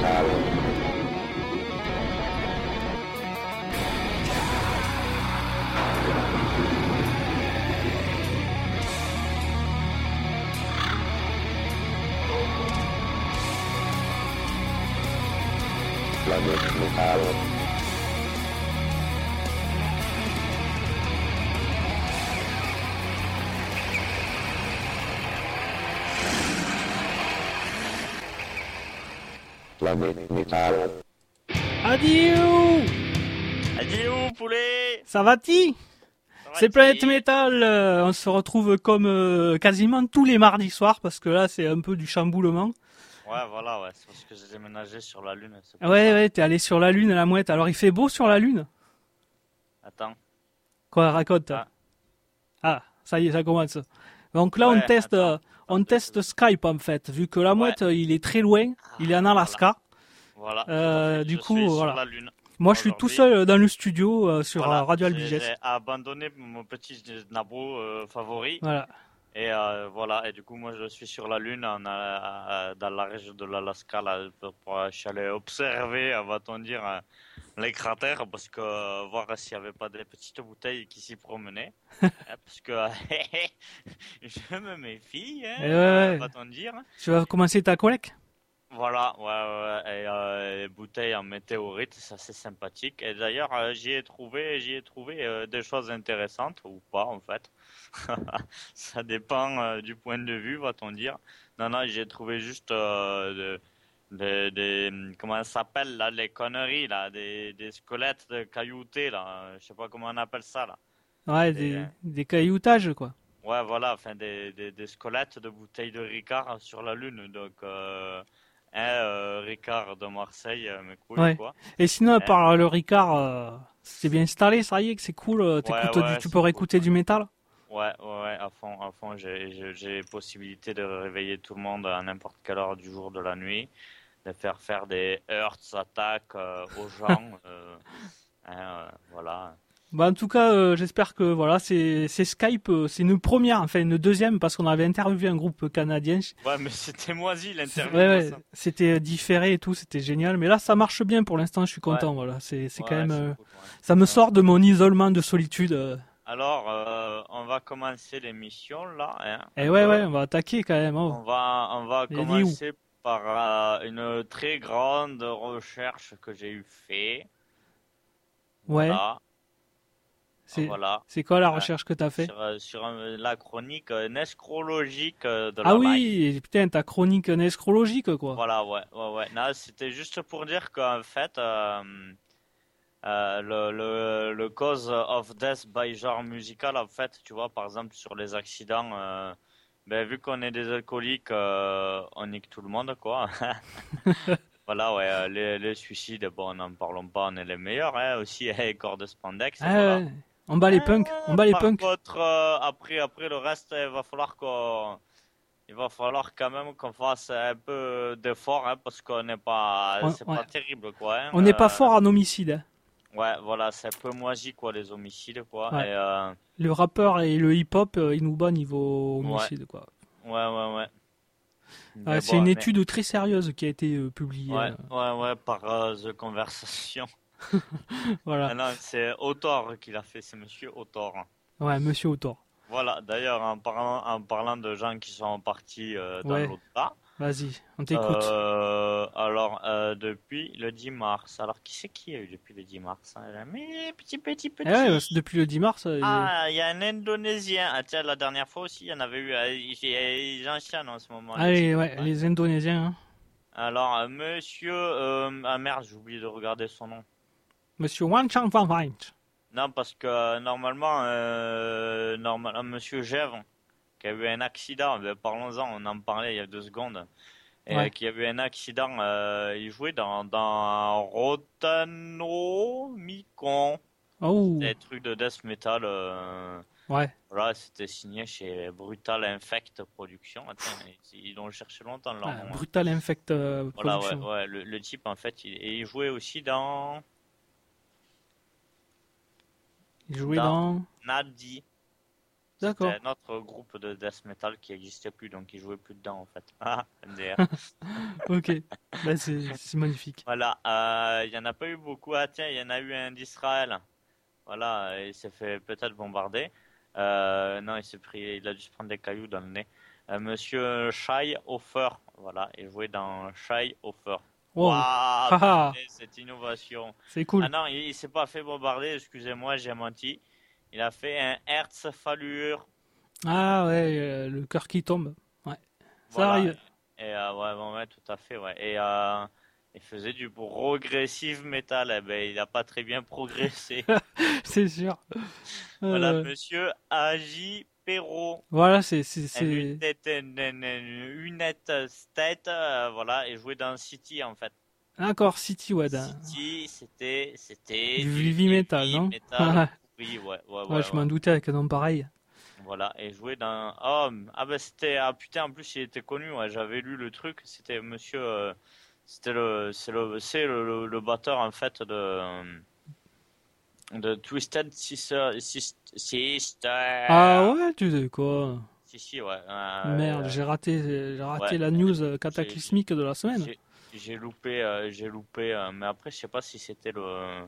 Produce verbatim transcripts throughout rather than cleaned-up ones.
Planet Metal. Planet Metal. Adieu. Adieu, poulet. Ça va-t-il? Ça C'est va-t-il Planet Metal, euh, on se retrouve comme euh, quasiment tous les mardis soirs, parce que là c'est un peu du chamboulement. Ouais, voilà, ouais, c'est parce que j'ai déménagé sur la Lune. C'est pour Ouais, ça. ouais, t'es allé sur la Lune, la mouette. Alors il fait beau sur la Lune? Attends. Quoi, raconte? Ah. Ah, ça y est, ça commence. Donc là, Ouais, on teste, attends, euh, on attends, teste deux Skype en fait, vu que la Ouais. mouette, euh, il est très loin, il est en Alaska. Voilà, tout Euh, à fait. du je coup, suis voilà. sur la Lune. Moi, je suis tout Aujourd'hui. seul dans le studio euh, sur Voilà, euh, Radio j'ai- Albiges. J'ai abandonné mon petit nabo euh, favori. Voilà. Et euh, voilà, et du coup, moi je suis sur la Lune, en, euh, dans la région de l'Alaska, là, pour, pour, je suis allé observer, euh, va-t-on dire, euh, les cratères, parce que euh, voir s'il n'y avait pas des petites bouteilles qui s'y promenaient. Hein, parce que je me méfie, hein, Et ouais, euh, ouais. va-t-on dire. Tu vas commencer ta collecte? Voilà, ouais, ouais, et euh, les bouteilles en météorite, ça c'est sympathique. Et d'ailleurs, euh, j'y ai trouvé, j'y ai trouvé euh, des choses intéressantes, ou pas en fait. Ça dépend euh, du point de vue, va-t-on dire. Non, non, j'ai trouvé juste euh, des, des, des- comment ça s'appelle là, les conneries là, des, des squelettes de cailloutés là, je sais pas comment on appelle ça là. Ouais, Des, des, des cailloutages, quoi. ouais, voilà, enfin des, des, des squelettes de bouteilles de Ricard sur la Lune, donc euh, hein, euh, Ricard de Marseille, euh, mes couilles Ouais. quoi. Et sinon, à Hein. part le Ricard, euh, c'est bien installé, ça y est, que c'est cool. euh, Ouais, t'écoutes ouais, du, tu c'est peux cool. réécouter du métal? Ouais, ouais, ouais, à fond, à fond, j'ai, j'ai, j'ai possibilité de réveiller tout le monde à n'importe quelle heure du jour, de la nuit, de faire faire des hearts attack euh, aux gens, euh, hein, euh, voilà. Bah, en tout cas, euh, j'espère que voilà, c'est c'est Skype, euh, c'est une première, enfin une deuxième, parce qu'on avait interviewé un groupe canadien. Ouais, mais c'était moisi C'est- l'interview. Ouais, moi, ouais, ça. c'était différé et tout, c'était génial. Mais là, ça marche bien pour l'instant, je suis Ouais, content. Voilà, c'est c'est quand ouais, même, c'est euh, cool, ouais. ça me Ouais. sort de mon isolement de solitude. euh. Alors, euh, on va commencer l'émission là, hein, Et un ouais, peu. ouais, on va attaquer quand même. Oh. On va, on va Il a dit où? commencer par euh, une très grande recherche que j'ai eu fait. Ouais, Voilà, c'est voilà. c'est quoi la Ouais. recherche que t'as fait? Sur, euh, sur euh, la chronique euh, nécrologique euh, de Ah la life. oui, putain, ta chronique nécrologique, quoi. Voilà, ouais, ouais, ouais. Non, c'était juste pour dire qu'en fait, euh, euh, le, le, le cause of death by genre musical, en fait, tu vois, par exemple, sur les accidents, euh, ben, vu qu'on est des alcooliques, euh, on nique tout le monde, quoi. Voilà, ouais, euh, les, les suicides, bon, n'en parlons pas, on est les meilleurs, hein, aussi, et corps de spandex, Ah voilà. ouais, on bat les punks, on Euh, bat les par punks. contre, euh, après, après le reste, il va falloir qu'on, il va falloir quand même qu'on fasse un peu d'effort, hein, parce qu'on n'est pas, On c'est ouais. pas terrible, quoi. Hein, On n'est pas euh, fort en homicide, hein. ouais, voilà, c'est un peu moisi, quoi, les homicides, quoi. Ouais. Et euh, Le rappeur et le hip-hop, euh, ils nous battent niveau ouais, homicide, quoi. ouais, ouais, ouais. Ouais, Mais c'est bon, une mais- étude très sérieuse qui a été euh, publiée. ouais, euh, ouais, ouais, par euh, The Conversation. Voilà. Ah non, c'est Autor qui l'a fait, c'est Monsieur Autor. Ouais, Monsieur Autor. Voilà, d'ailleurs, en parlant, en parlant de gens qui sont partis euh, dans Ouais. l'au-delà, Vas-y, on t'écoute. euh, alors, euh, depuis le dix mars, alors qui c'est qui a eu depuis le dix mars hein Mais petit, petit, petit. Eh ouais, parce que depuis le dix mars, euh, Ah, il y a un Indonésien. Ah, tiens, la dernière fois aussi, il y en avait eu. euh, Il y a les anciens en ce moment. allez, les ouais, types, ouais. les Indonésiens, hein. Alors, euh, monsieur. Euh, ah merde, j'ai oublié de regarder son nom. Monsieur Wan Chang Van Vijn. Non, parce que euh, normalement, euh, normal, monsieur Gève, qui a eu un accident, ben, parlons-en, on en parlait il y a deux secondes, et Ouais. qui a eu un accident, euh, il jouait dans, dans Rotano Mikon, Oh, des trucs de death metal. Euh, ouais. voilà, c'était signé chez Brutal Infect Productions. Attends, ils, ils l'ont cherché longtemps leur Ah, nom. hein. Brutal Infect euh, Voilà, ouais, Production. ouais, le, le type en fait, il, et il jouait aussi dans Il jouait dans dans... Nadi. D'accord. C'était un autre groupe de death metal qui n'existait plus, donc ils jouaient plus dedans en fait. Ah, M D R. Ok. Bah, c'est c'est magnifique. Voilà, euh, il y en a pas eu beaucoup. Ah tiens, il y en a eu un d'Israël. Voilà, il s'est fait peut-être bombarder. Euh, non, il s'est pris, il a dû se prendre des cailloux dans le nez. Euh, Monsieur Shai Hofer, voilà, il jouait dans Shai Hofer. Wow. Waouh, Haha. putain, cette innovation. C'est cool. Ah non, il, il s'est pas fait bombarder, excusez-moi, j'ai menti. Il a fait un Herzfallur. Ah ouais, euh, le cœur qui tombe. Ouais. Ça Voilà. arrive. Et euh, ouais, bon, ouais, tout à fait, ouais. Et euh, il faisait du progressive metal. Eh ben, il a pas très bien progressé. C'est sûr. Voilà, Euh, monsieur Agi Perrault. voilà, c'est c'est Un c'est. United State, euh, voilà, et jouait dans City en fait. Encore City, ouais. d'un- City, c'était, c'était Du du heavy metal, heavy non? metal pourri, ouais, ouais, Ouais, ouais, je ouais. m'en doutais avec un nom pareil. Voilà, et jouait dans. Oh, ah ben c'était. Ah putain, en plus il était connu, ouais, j'avais lu le truc, c'était monsieur. euh, C'était le. C'est le, c'est le, le, le batteur en fait de. De Twisted Sister. Sis- Ah Sister. ouais, tu sais quoi? Si, si, ouais. Merde, euh, j'ai raté, j'ai raté ouais, la news euh, j'ai cataclysmique de la semaine. j'ai- j'ai loupé, euh, j'ai loupé, euh, mais après je sais pas si c'était le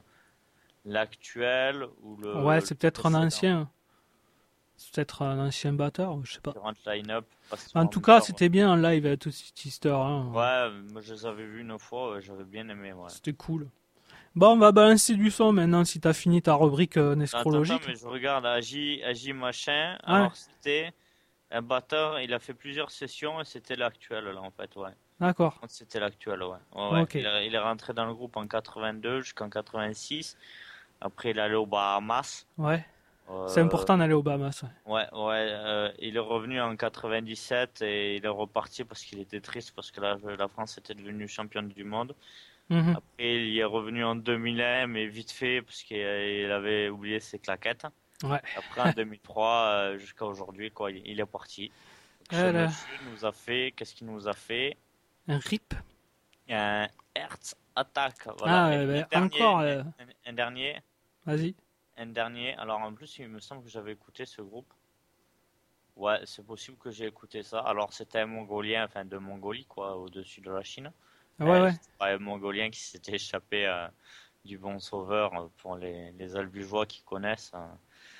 l'actuel ou Ouais, le, le c'est peut-être un précédent. ancien. C'est peut-être un ancien batteur, je sais pas. Différentes line-up, parce que En en tout même cas, temps, c'était bien en live à Twisted Sister. Hein. ouais, moi je les avais vus une fois, ouais, j'avais bien aimé, ouais. C'était cool. Bon, on va balancer du son maintenant si t'as fini ta rubrique euh, Attends, attends, nécrologique. mais je regarde Agi, Agi machin. Ouais, Alors c'était un batteur, il a fait plusieurs sessions et c'était l'actuel là en fait, ouais. d'accord. C'était l'actuel, ouais. Ouais, ouais. Ok. Il, est- il est rentré dans le groupe en quatre-vingt-deux jusqu'en quatre-vingt-six. Après il est allé aux Bahamas. Ouais. C'est Euh, important d'aller aux Bahamas. Ouais. Ouais, ouais, euh, il est revenu en quatre-vingt-dix-sept et il est reparti parce qu'il était triste parce que la, la France était devenue championne du monde. Mhm. Après, il y est revenu en deux mille un, mais vite fait parce qu'il il avait oublié ses claquettes. Ouais. Après, en deux mille trois, euh, jusqu'à aujourd'hui, quoi, il, il est parti. Donc, ce Voilà. monsieur nous a fait, qu'est-ce qu'il nous a fait? Un rip. Un Hertz Attack, voilà. Ah, Et euh, un ben, dernier, encore. un, euh, un- un dernier, Vas-y. un dernier. Alors en plus, il me semble que j'avais écouté ce groupe. Ouais, c'est possible que j'ai écouté ça. Alors c'était un Mongolien, enfin de Mongolie, quoi, au-dessus de la Chine. Ouais, Euh, ouais. c'était pas un Mongolien qui s'était échappé euh, du bon sauveur euh, pour les, les albigeois qui connaissent euh,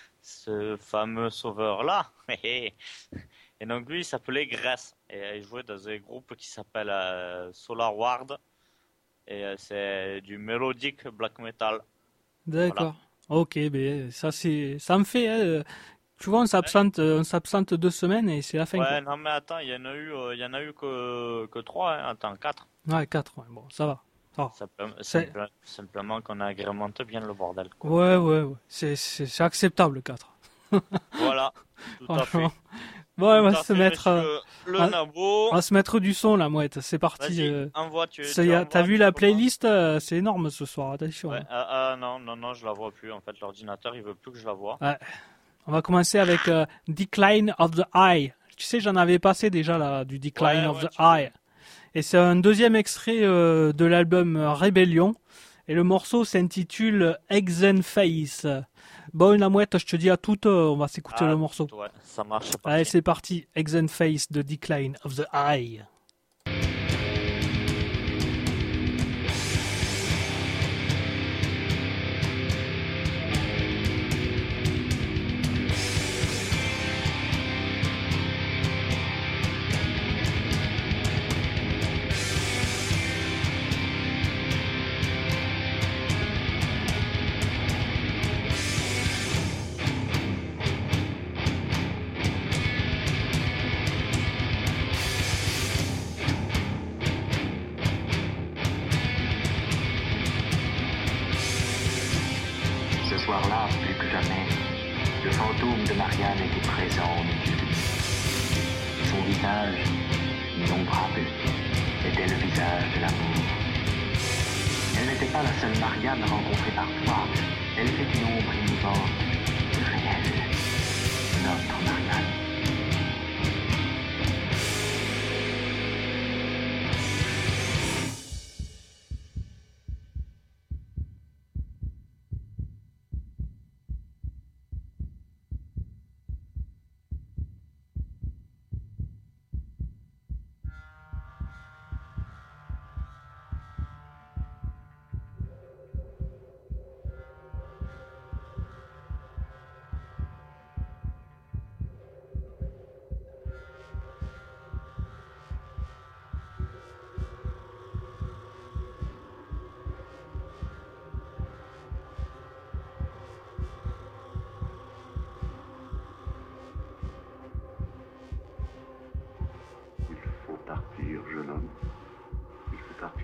ce fameux sauveur-là. Et donc lui, il s'appelait Gress et euh, il jouait dans un groupe qui s'appelle euh, Solar Ward et euh, c'est du melodic black metal. Voilà. D'accord. Ok, ben ça c'est, ça me fait. Hein, tu vois, on s'absente, euh, on s'absente deux semaines et c'est la fin. Ouais, non mais attends, il y en a eu, euh, il y en a eu que que trois, hein. Attends, quatre. Quoi. Ouais, quatre. Ouais, bon, ça va. Ça va. Simplement, C'est... simple- simplement qu'on agrémente bien le bordel, quoi. Ouais, ouais, ouais. C'est, c'est, c'est acceptable, quatre. Voilà, tout à fait. Franchement. Bon, on Tout va à se fait, mettre, euh, monsieur le ah, Nabo. on va se mettre du son, la mouette. C'est parti. Vas-y, euh, envoie, tu, ça tu y a- envoies, T'as vu tu la commences. playlist? euh, C'est énorme ce soir. Attention. Ouais, Hein. ah, ah, non, non, non, je la vois plus. En fait, l'ordinateur, il veut plus que je la vois. Ouais. On va commencer avec euh, Decline of the Eye. Tu sais, j'en avais passé déjà là, du Decline Ouais, of ouais, the tu Eye. Et c'est un deuxième extrait euh, de l'album euh, Rebellion. Et le morceau s'intitule Exenface. Bon, la mouette, je te dis à toutes, euh, on va s'écouter Ah, le morceau. ouais, ça marche, c'est Allez, parti. c'est parti. Exenface de Decline of the Eye. Ce soir-là, plus que jamais, le fantôme de Marianne était présent au milieu de nous. Son visage, innombrable, était le visage de l'amour. Elle n'était pas la seule Marianne rencontrée par toi. Elle était une ombre innovante, réelle. Notre Marianne.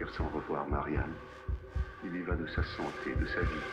partir sans revoir Marianne. Il y va de sa santé, de sa vie.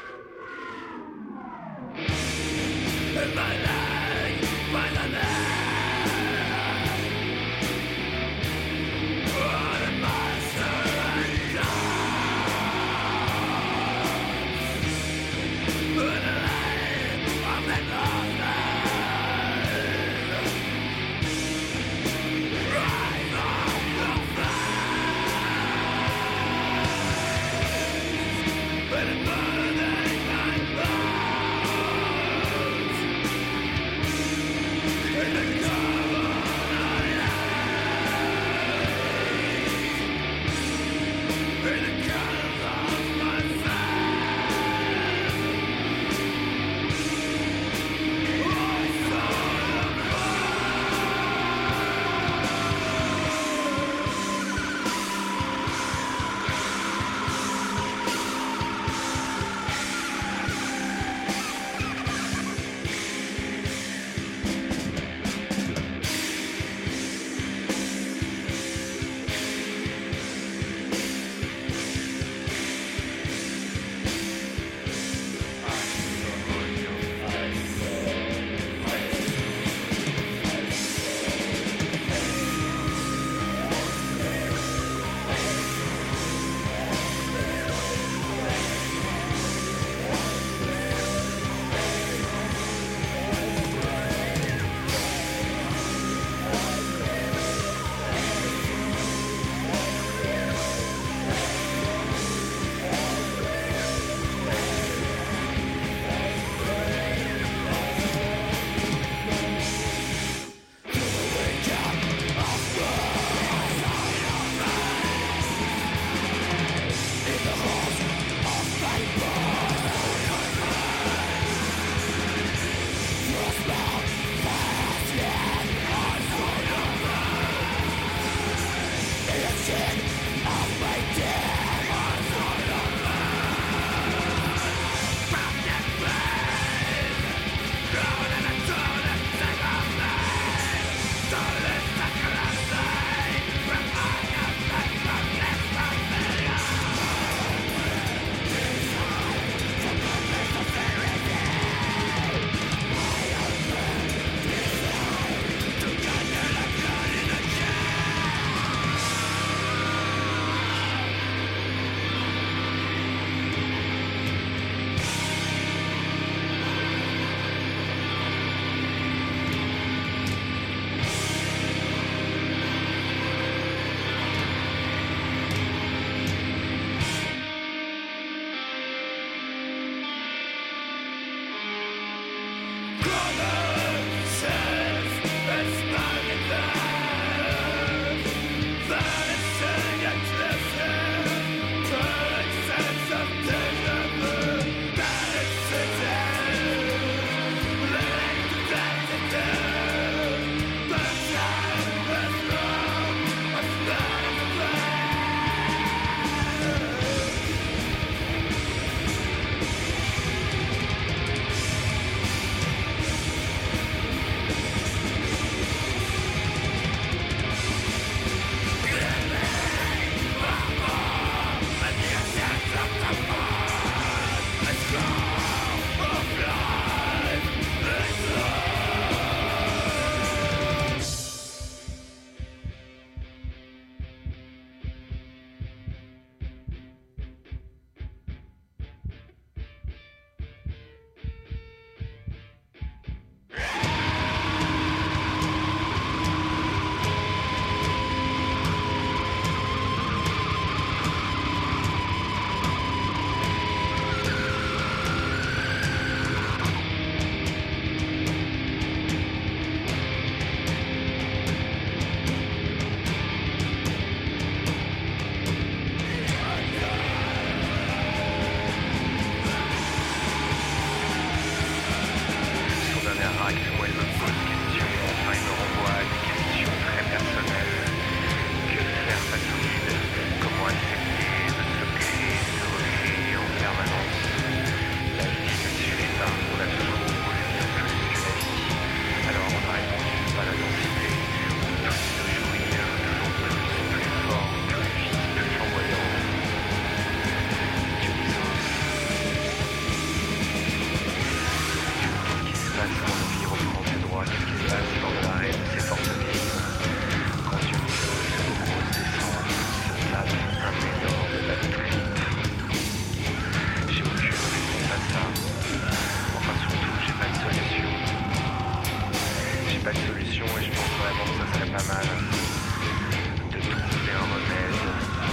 situation et je pense vraiment que ça serait pas mal de trouver un remède.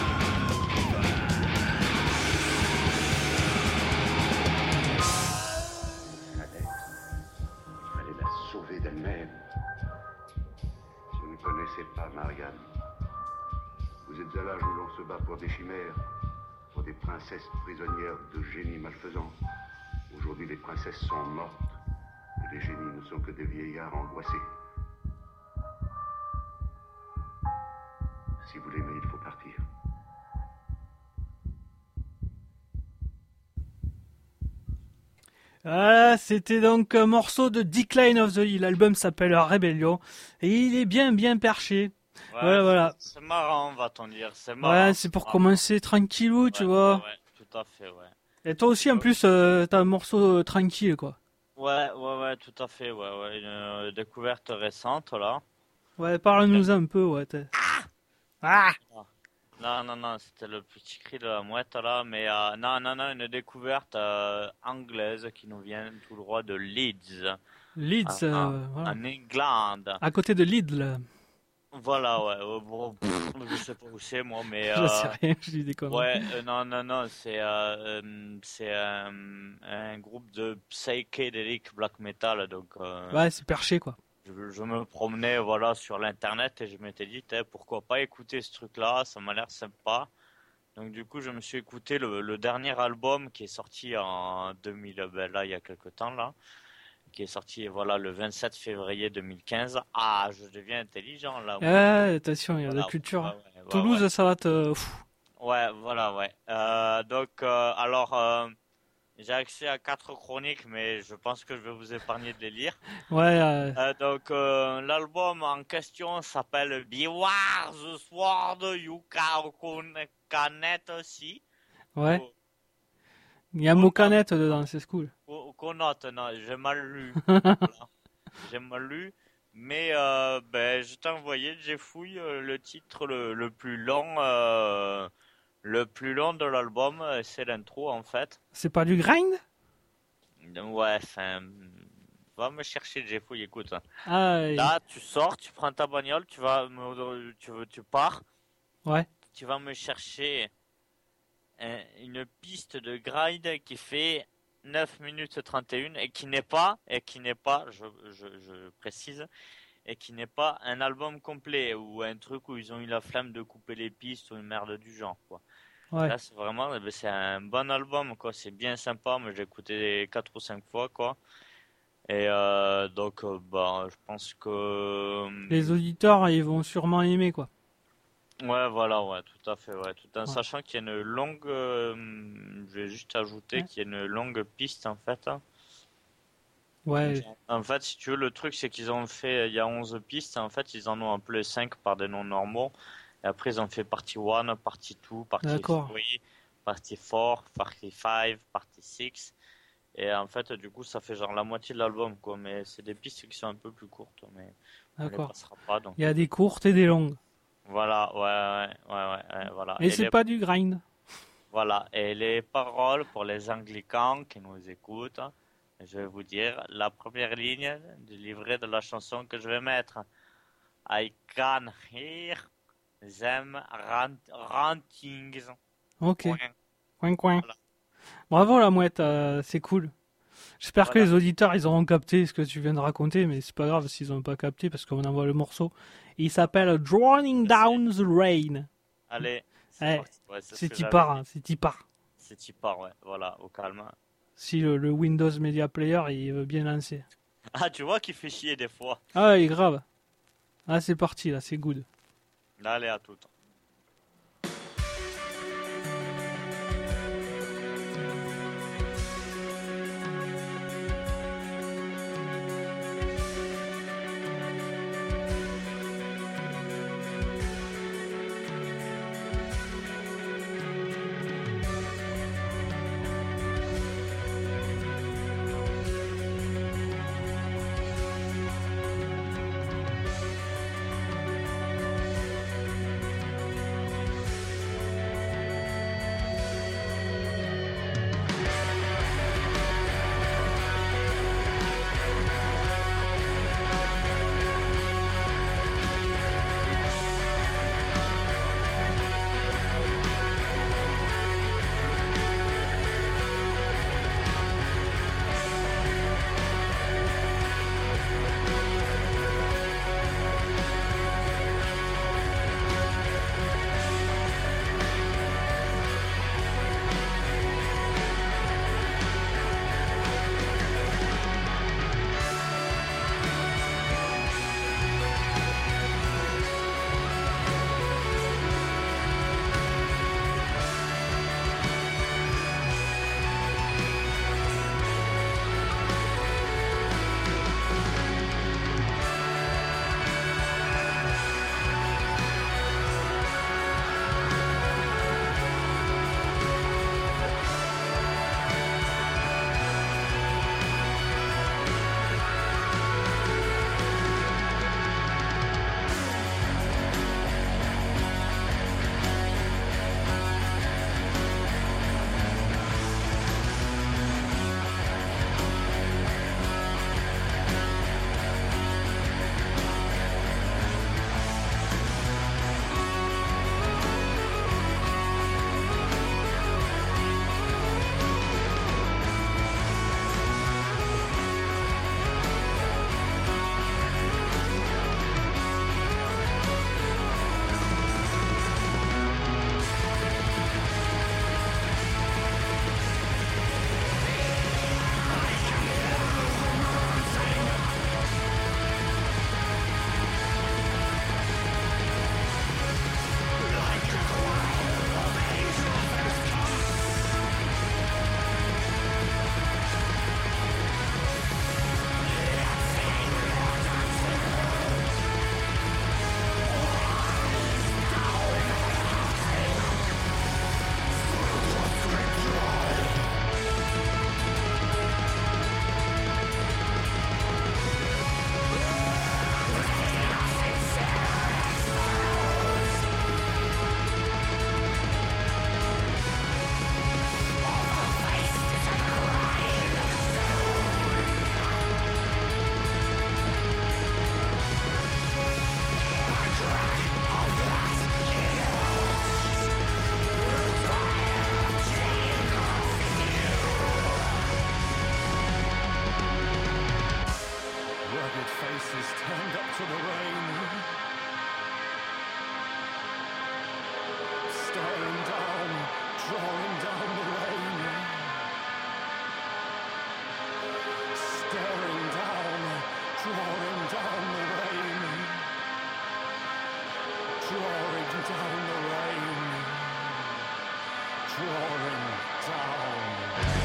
Fallait, il fallait la sauver d'elle-même. Vous ne connaissez pas Marianne. Vous êtes à l'âge où l'on se bat pour des chimères, pour des princesses prisonnières de génies malfaisants. Aujourd'hui, les princesses sont mortes et les génies ne sont que des vieillards angoissés. Si vous l'aimez, il faut partir. Voilà, c'était donc un morceau de Decline of the Hill. L'album s'appelle Rebellion et il est bien bien perché. Ouais, Voilà, voilà. C'est marrant, va-t-on dire. C'est marrant. Ouais, c'est pour marrant. commencer tranquillou, tu Ouais, vois. Ouais, ouais, tout à fait, ouais. Et toi aussi, en plus, euh, t'as un morceau euh, tranquille, quoi. Ouais, ouais, ouais, tout à fait, ouais, ouais. Une euh, découverte récente, là. Ouais, parle-nous un peu, ouais. t'es- Ah Non, non, non, c'était le petit cri de la mouette, là. Mais euh, non, non, non, une découverte euh, anglaise qui nous vient tout droit de Leeds, Leeds, Ah, euh, ah. voilà. en England. À côté de Lidl. Voilà, ouais. euh, bon, pff, je sais pas où c'est, moi, mais... Je euh, sais rien, je dis des conneries. Ouais, euh, non, non, non, c'est euh, euh, c'est euh, un groupe de psychedelic black metal, donc euh, Ouais, c'est perché, quoi. je, je me promenais voilà sur l'internet et je m'étais dit, T'es, pourquoi pas écouter ce truc-là, ça m'a l'air sympa. Donc du coup, je me suis écouté le, le dernier album qui est sorti en deux mille, ben là, il y a quelques temps, là, qui est sorti voilà le vingt-sept février deux mille quinze. Ah, je deviens intelligent, là. moi. Ouais, attention, il y a de la Voilà, culture. ouais, hein. ouais, ouais, Toulouse, ouais. ça va te... Pff, Ouais, voilà, ouais. Euh, donc, euh, alors, euh, j'ai accès à quatre chroniques, mais je pense que je vais vous épargner de les lire. Ouais, euh, Euh, donc, euh, l'album en question s'appelle Beware the Sword You Can Can See. ouais. Il y a un mot canette dedans, c'est cool. Qu'on note, non, j'ai mal lu. Voilà. J'ai mal lu. Mais euh, ben, je t'ai envoyé, j'ai fouillé euh, le titre le, le plus long, euh, le plus long de l'album, euh, c'est l'intro en fait. C'est pas du grind? Ouais, enfin, va me chercher, j'ai fouillé, écoute. Ah, et- Là, tu sors, tu prends ta bagnole, tu vas, me- tu, tu pars, ouais. tu vas me chercher un- une piste de grind qui fait neuf minutes trente et un et qui n'est pas, et qui n'est pas, je, je, je précise, et qui n'est pas un album complet ou un truc où ils ont eu la flamme de couper les pistes ou une merde du genre, quoi. Ouais. Là, c'est vraiment, eh ben, c'est un bon album, quoi. C'est bien sympa, mais j'ai écouté quatre ou cinq fois, quoi. Et euh, donc, euh, bah, je pense que Les auditeurs, ils vont sûrement aimer, quoi. ouais, voilà, ouais, tout à fait, ouais. Tout en Ouais. sachant qu'il y a une longue, euh, je vais juste ajouter Ouais. qu'il y a une longue piste, en fait. hein. Ouais. En fait, si tu veux, le truc, c'est qu'ils ont fait, il y a onze pistes, en fait, ils en ont appelé cinq par des noms normaux. Et après, ils ont fait partie un, partie deux, partie D'accord. trois, partie quatre, partie cinq, partie six. Et en fait, du coup, ça fait genre la moitié de l'album, quoi. Mais c'est des pistes qui sont un peu plus courtes, mais on les D'accord. passera pas, donc. Il y a des courtes et des longues. Voilà, ouais, ouais, ouais, ouais, ouais, voilà. Et c'est les... pas du grind. Voilà. Et les paroles pour les anglicans qui nous écoutent, je vais vous dire la première ligne du livret de la chanson que je vais mettre. I can hear them rant- ranting. Ok. Point. Coin, coin. Voilà. Bravo, la mouette, euh, c'est cool. J'espère que Voilà. les auditeurs, ils auront capté ce que tu viens de raconter, mais c'est pas grave s'ils n'ont pas capté parce qu'on envoie le morceau. Il s'appelle Drowning Down the Rain. Allez, c'est Ouais, parti. Ouais, c'est ce C'est que t'y j'avais part, dit. hein, c'est t'y part. C'est t'y part, ouais. Voilà, au calme. Si le, le Windows Media Player, il veut bien lancer. Ah, tu vois qu'il fait chier des fois. Ah, il est grave. Ah, c'est parti, là, c'est good. Là, allez, à tout. Thank drawing down the rain, drawing down.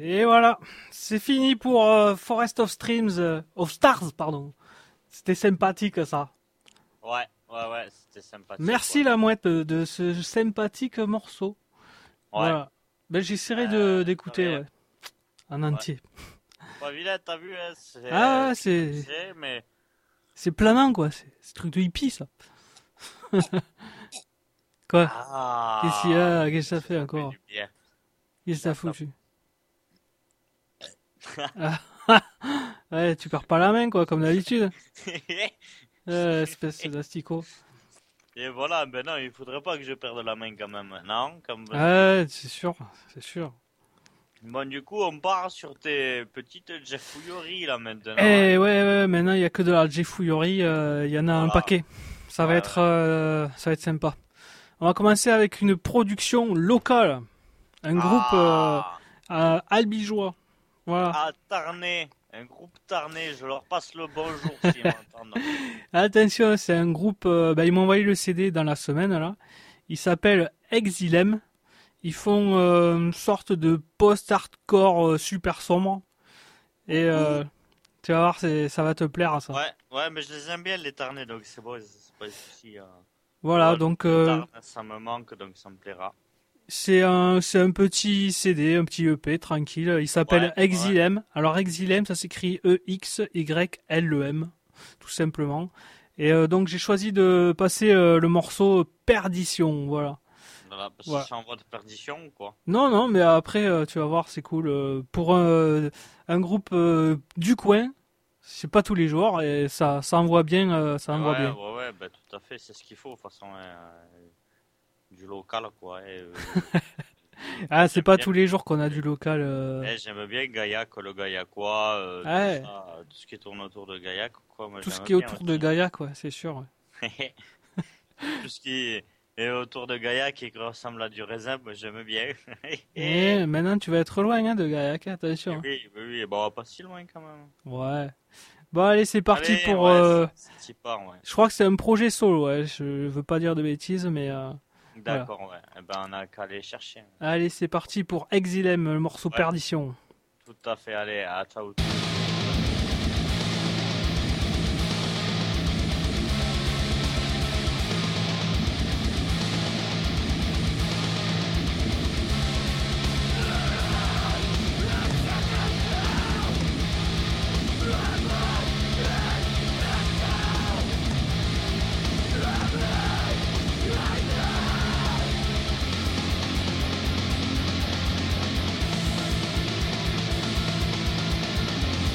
Et voilà, c'est fini pour euh, Forest of Streams, euh, of Stars, pardon. C'était sympathique ça. Ouais, ouais, ouais, c'était sympathique. Merci ouais. la mouette de, de ce sympathique morceau. Ouais. Voilà. Ben, j'essaierai Euh, de d'écouter ouais. ouais, en entier. Pas vilain, t'as vu, hein, c'est... Ah, c'est- c'est... Mais... C'est planant quoi, c'est c'est truc de hippie ça. Quoi? Ah, Qu'est-ce qu'il y a? Qu'est-ce que ça fait fait encore? du bien. Qu'est-ce que t'as Ça foutu? Ah, ouais, tu perds pas la main quoi, comme d'habitude. Euh, espèce d'asticot. Et voilà, ben non, il faudrait pas que je perde la main quand même, non comme... Ouais, c'est sûr, c'est sûr. Bon, du coup, on part sur tes petites jeffouilleries là maintenant. Eh ouais, ouais, maintenant il y a que de la jeffouillerie, euh, il y en a un Voilà. paquet. Ça va Ouais, être, euh, ça va être sympa. On va commencer avec une production locale, un groupe euh, Ah, euh, albigeois. Voilà. ah, Tarné, un groupe Tarné, je leur passe le bonjour s'ils m'entendent. Attention, c'est un groupe. Euh, bah, ils m'ont envoyé le C D dans la semaine là. Il s'appelle Exilem. Ils font euh, une sorte de post-hardcore euh, super sombre. Et euh, tu vas voir, c'est, ça va te plaire ça. Ouais, ouais, mais je les aime bien les Tarnés, donc c'est bon, c'est pas un souci. hein. Voilà, Ouais, donc le euh, Tarn, ça me manque, donc ça me plaira. c'est un, c'est un petit C D, un petit E P tranquille. Il s'appelle Ouais, Exilem. Alors Exilem, ça s'écrit E X Y L E M, tout simplement. Et euh, donc j'ai choisi de passer euh, le morceau Perdition, voilà. Voilà, parce Ouais. que c'est en voie de perdition ou quoi? Non, non, mais après, euh, tu vas voir, c'est cool. Euh, pour un, un groupe euh, du coin, c'est pas tous les jours, et ça, ça envoie bien, euh, ça envoie Ouais, bien. ouais, ouais, bah, tout à fait, c'est ce qu'il faut, de toute façon, hein, euh, du local, quoi. Et, euh, Ah, c'est j'aime pas bien. tous les jours qu'on a du local. euh. eh, j'aime bien Gaillac, le Gaillacois, euh, Ouais. tout, ça, tout ce qui tourne autour de Gaillac, quoi. Moi, Tout ce j'aime qui est bien autour de aussi. Gaillac, ouais, c'est sûr. ouais. Tout ce qui est autour de Gaillac et qui ressemble à du raisin, moi, j'aime bien. Et maintenant, tu vas être loin hein, de Gaillac, attention. Oui, oui, oui, bon, pas si loin quand même. Ouais. Bon, allez, c'est parti Allez, pour. ouais, euh, c'est- c'est t'y pars, ouais. Je crois que c'est un projet solo, ouais. Je veux pas dire de bêtises, mais. euh, D'accord, ouais. Eh ben, on a qu'à aller chercher. Allez, c'est parti pour Exilem, le morceau Ouais. Perdition. Tout à fait, allez, à ciao. Perdition.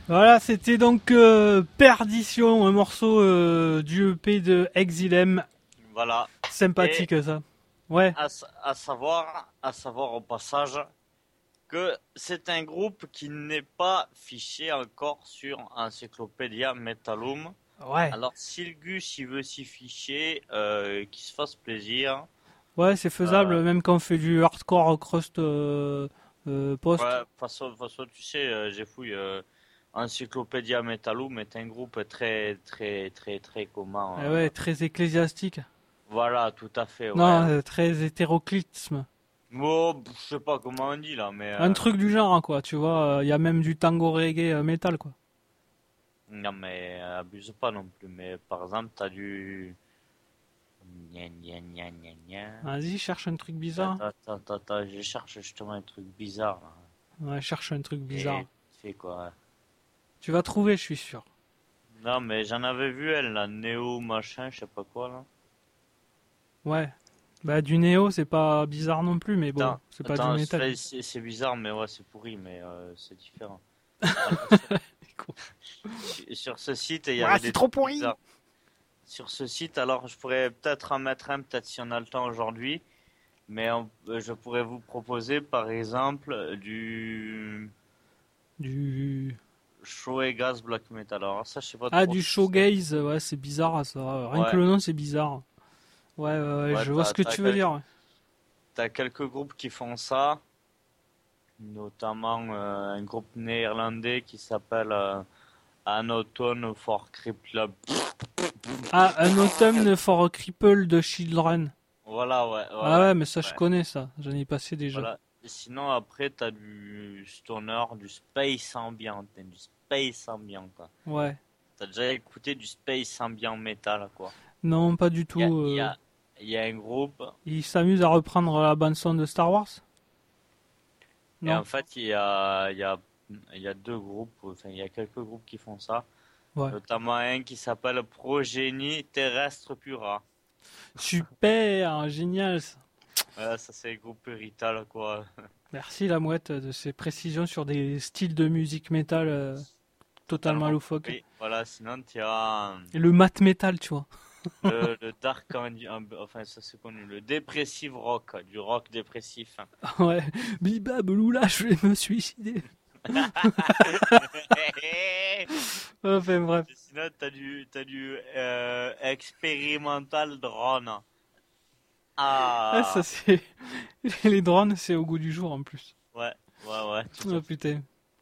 Voilà, c'était donc euh, Perdition, un morceau euh, du E P de Exilem. Voilà. Sympathique ça. Ouais. À, sa- à savoir, à savoir au passage que c'est un groupe qui n'est pas fiché encore sur Encyclopédia Metallum. Ouais. Alors si le Gus il veut s'y ficher, euh, qu'il se fasse plaisir. Ouais, c'est faisable, Euh. même quand on fait du hardcore crust euh, euh, post. Ouais, de toute façon, de toute façon, tu sais, euh, j'ai fouillé euh, Encyclopédia Metallum est un groupe très, très, très, très comment. Ah euh, ouais, très ecclésiastique. Voilà, tout à fait. Ouais. Non, euh, très hétéroclitisme. Bon, je sais pas comment on dit là, mais. euh, Un truc du genre, quoi, tu vois. Il y a même du tango reggae euh, metal, quoi. Non, mais euh, abuse pas non plus. Mais par exemple, t'as du. Gna, gna, gna, gna, gna. Vas-y, cherche un truc bizarre. Attends, attends, attends, je cherche justement un truc bizarre. Là. Ouais, cherche un truc bizarre. Et tu fais quoi? Tu vas trouver, je suis sûr. Non, mais j'en avais vu elle, la Néo machin, je sais pas quoi là. Ouais. Bah, du néo, c'est pas bizarre non plus, mais bon, Attends, c'est pas attends, du métal. c'est- C'est c'est bizarre, mais ouais, c'est pourri, mais euh, c'est différent. sur, sur ce site, il y Ouais, avait c'est des trop trucs pourri. bizarres. Sur ce site, alors je pourrais peut-être en mettre un, peut-être si on a le temps aujourd'hui, mais on- euh, je pourrais vous proposer par exemple du Du... shoegaze black metal. Alors ça, je sais pas Ah, trop du ce que shoegaze, ouais, c'est bizarre, ça. Rien Ouais. que le nom, c'est bizarre. Ouais, ouais, ouais, Ouais, je vois t'as- ce que t'as tu veux quel- dire. Ouais. T'as quelques groupes qui font ça, notamment euh, un groupe néerlandais qui s'appelle euh, Anotone for Cripple. Ah, un automne for a cripple de Children. Voilà, ouais. ouais, Ah ouais, mais ça, je ouais. connais ça. J'en ai passé déjà. Voilà. Et sinon, après, t'as du stoner, du space ambient, hein, du space ambient, quoi. Ouais. T'as déjà écouté du space ambient metal, quoi. Non, pas du tout. Il y a, euh, il y a- il y a un groupe, Il s'amuse à reprendre la bande-son de Star Wars. et Non. en fait, il y a, il y a, il y a deux groupes, enfin, il y a quelques groupes qui font ça. Ouais. Notamment un qui s'appelle Progénie Terrestre Pura. Super, génial. ça. Ouais, ça c'est le groupe Rital, quoi. Merci la mouette de ces précisions sur des styles de musique métal euh, totalement loufoques. Oui, voilà, sinon tu as Et le mat metal, tu vois. le, le dark, Indi- enfin ça c'est connu, le dépressive rock, du rock dépressif. Ouais. Bibab Lula, je vais me suicider. Enfin bref. Sinon t'as du, t'as du euh, expérimental drone. Ah, Ah, ça c'est. Les drones, c'est au goût du jour en plus. ouais, ouais, ouais. tout à Oh putain.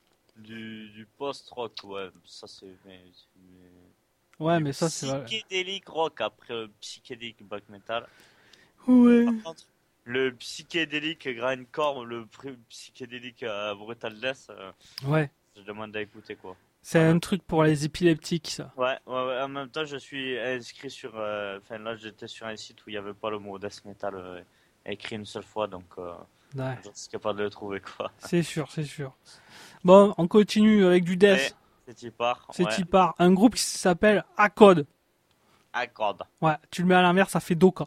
Du, du post-rock, ouais, ça c'est. mais- mais- Ouais, du mais ça c'est. vrai. psychédélique rock après le psychédélique black metal. Ouais. Par contre, le psychédélique grindcore, le pr- psychédélique euh, brutal death, euh, Ouais. je demande à écouter quoi. C'est un truc pour les épileptiques, ça. Ouais, ouais, ouais, en même temps, je suis inscrit sur. euh, Enfin, là, j'étais sur un site où il n'y avait pas le mot death metal euh, écrit une seule fois, donc euh, Ouais. je risque pas de le trouver quoi. C'est sûr, c'est sûr. Bon, on continue avec du death. C'est y part. C'est ouais. y part. Un groupe qui s'appelle Acode. Accorde. Ouais, tu le mets à l'inverse, ça fait Doka.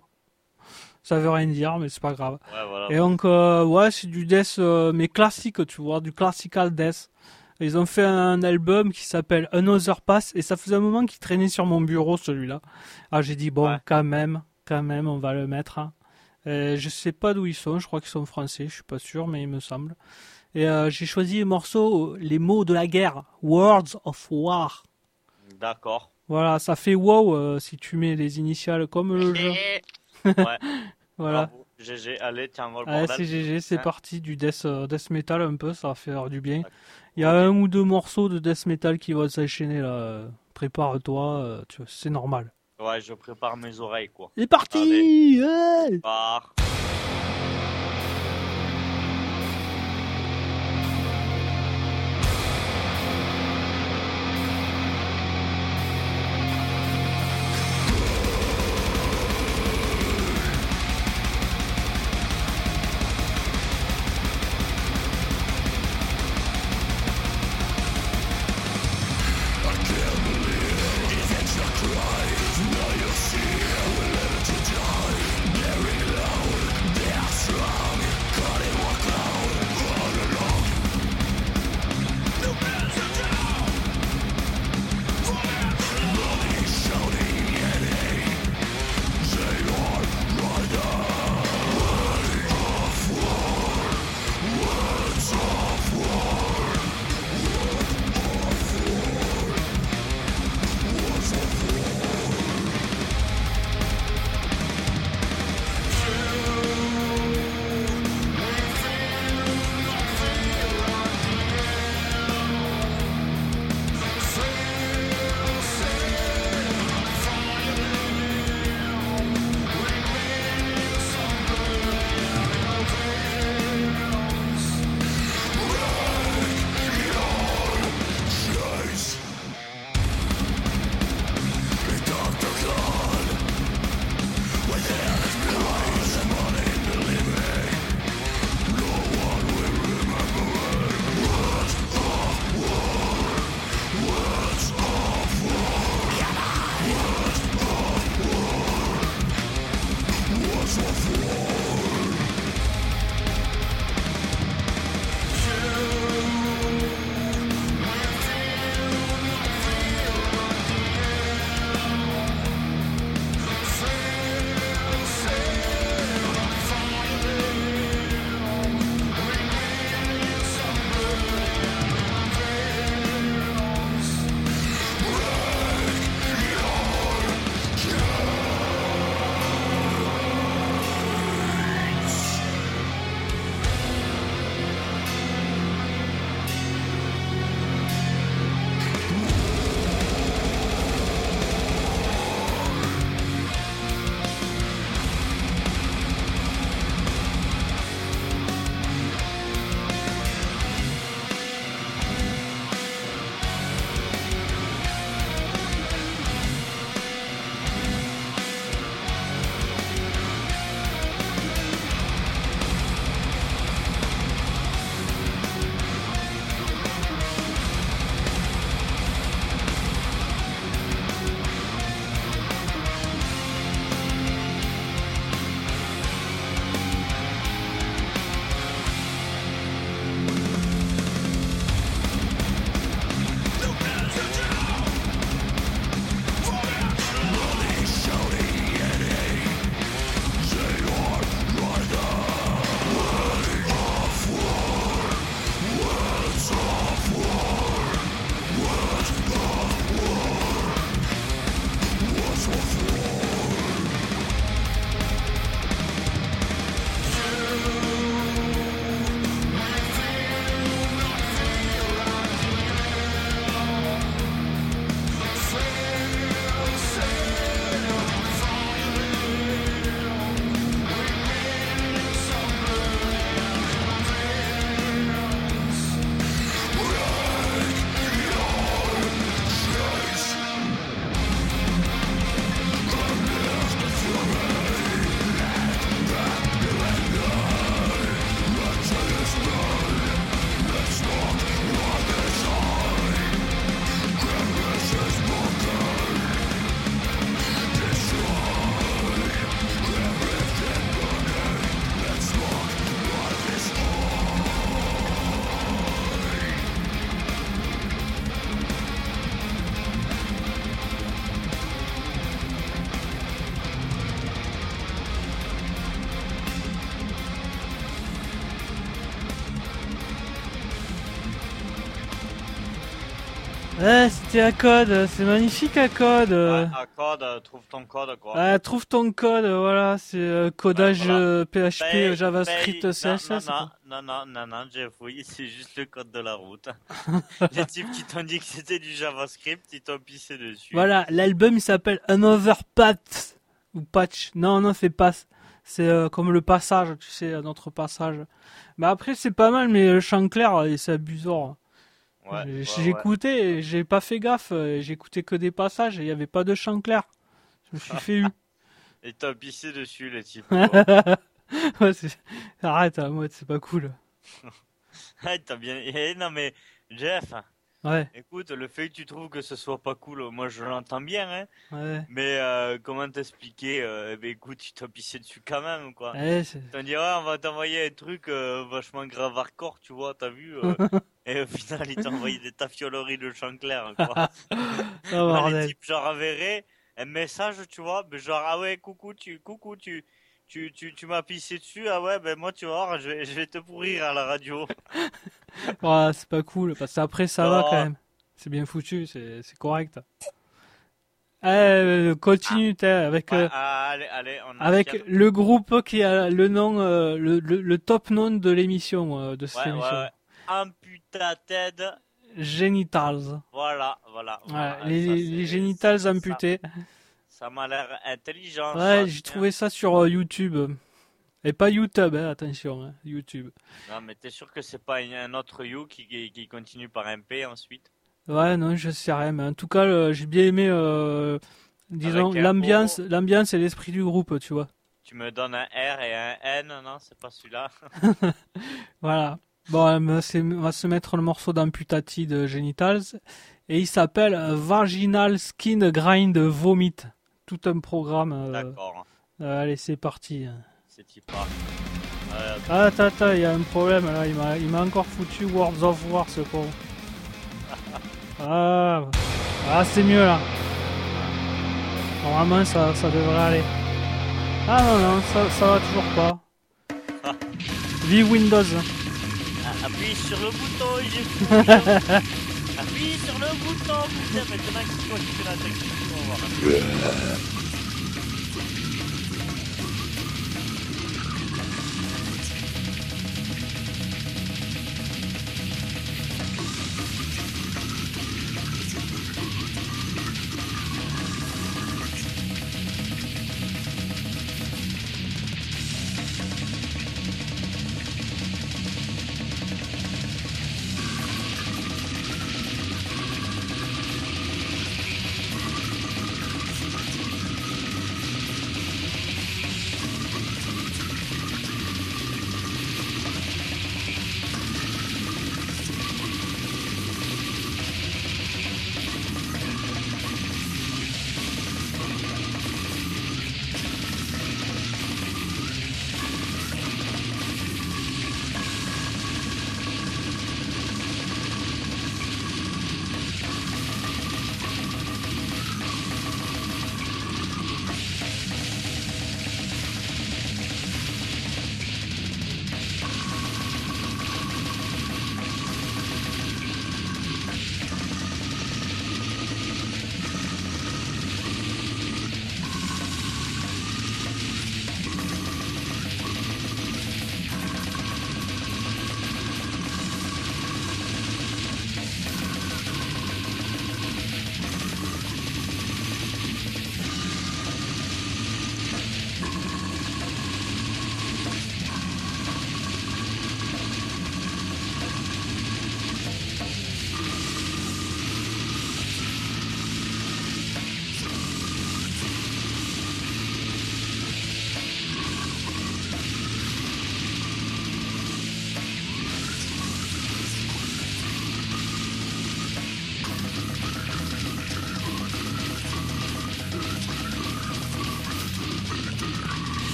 Ça veut rien dire, mais c'est pas grave. Ouais, voilà. Et donc, euh, ouais, c'est du death, euh, mais classique, tu vois, du classical death. Ils ont fait un album qui s'appelle Another Pass, et ça faisait un moment qu'il traînait sur mon bureau, celui-là. Alors j'ai dit, bon, Ouais. quand même, quand même, on va le mettre. Hein. Euh, je sais pas d'où ils sont, je crois qu'ils sont français, je suis pas sûr, mais il me semble. Et euh, j'ai choisi les morceaux, les mots de la guerre, Words of War. D'accord. Voilà, ça fait wow euh, si tu mets les initiales comme le jeu. Ouais. Voilà. Bravo. G G, allez, tiens, va le Allez, bordel. c'est G G, c'est Hein. parti du death, euh, death metal un peu, ça va faire du bien. Il y a un ou deux morceaux de death metal qui vont s'enchaîner là. euh, Prépare-toi, euh, tu vois, c'est normal. Ouais, je prépare mes oreilles quoi. C'est parti ouais. Par. Strong, Ouais, c'était à code, c'est magnifique à code. Ouais, à code, euh, trouve ton code, quoi. Ouais, trouve ton code, voilà, c'est euh, codage Ouais, voilà. euh, P H P, Paye- JavaScript, paye- C S S. Non, quoi. non, non, non, non, non, Jeff, oui, c'est juste le code de la route. Les types qui t'ont dit que c'était du JavaScript, ils t'ont pissé dessus. Voilà, l'album il s'appelle Another Path ou Patch. Non, non, c'est pas. C'est euh, comme le passage, tu sais, un autre passage. Mais après, c'est pas mal, mais le chant clair, euh, c'est abusant. Ouais, j'ai ouais, j'ai ouais. écouté, et j'ai pas fait gaffe, euh, j'ai écouté que des passages et il y avait pas de chant clair. Je me suis fait eu. Ils t'ont pissé dessus, les types. quoi. Ouais, c'est- Arrête, hein, moi, c'est pas cool. Ouais, t'as bien. Eh, non, mais, Jeff, Ouais, écoute, le fait que tu trouves que ce soit pas cool, moi je l'entends bien, hein. ouais. Mais euh, comment t'expliquer euh, eh ben, écoute, tu t'as pissé dessus quand même, quoi. Ouais, c'est- T'en dis, ouais, on va t'envoyer un truc euh, vachement grave hardcore, tu vois, t'as vu euh, Et au final, ils t'ont envoyé des tafioleries de chant clair, quoi. Ah, Moi, les bordel. types, genre, enverraient un message, tu vois, mais genre, ah ouais, coucou, tu, coucou, tu, tu, tu, tu m'as pissé dessus, ah ouais, ben moi, tu vois, je vais, je vais te pourrir à la radio. Ouais, c'est pas cool, parce qu'après, ça va Oh. quand même. C'est bien foutu, c'est c'est correct. Eh, euh, continue, t'as, avec, Ouais, euh, ah, allez, allez, on avec enchaîne. le groupe qui a le nom, euh, le, le, le top nom de l'émission, euh, de cette Ouais, ouais, émission. ouais. Amputated, Genitals. voilà, voilà. Voilà, voilà, les, ça, les c'est- génitals ça- amputés. Ça m'a l'air intelligent. Ouais, ça, j'ai tiens. trouvé ça sur euh, YouTube. Et pas YouTube, hein, attention, hein, YouTube. Non, mais t'es sûr que c'est pas un un autre You qui, qui, qui continue par un P ensuite? Ouais, non, je sais rien, mais en tout cas, euh, j'ai bien aimé, euh, disons, Avec un l'ambiance, O. l'ambiance et l'esprit du groupe, tu vois. Tu me donnes un R et un N, non, c'est pas celui-là. Voilà. Bon, on va se- on va se mettre le morceau d'Amputati de Genitals. Et il s'appelle euh, Vaginal Skin Grind Vomit. Tout un programme. euh, D'accord, euh, allez, c'est parti. c'est type pas. Euh, Ah, attends, attends, il y a un problème là. Il m'a, il m'a encore foutu World of War, ce con. Ah, ah c'est mieux là. Normalement, ça, ça devrait aller. Ah non, non, ça, ça va toujours pas. Vive Windows. ah, appuie sur le bouton, j'ai foutu. Appuie sur le bouton, putain, maintenant que c'est toi qui fais la technique, on va voir.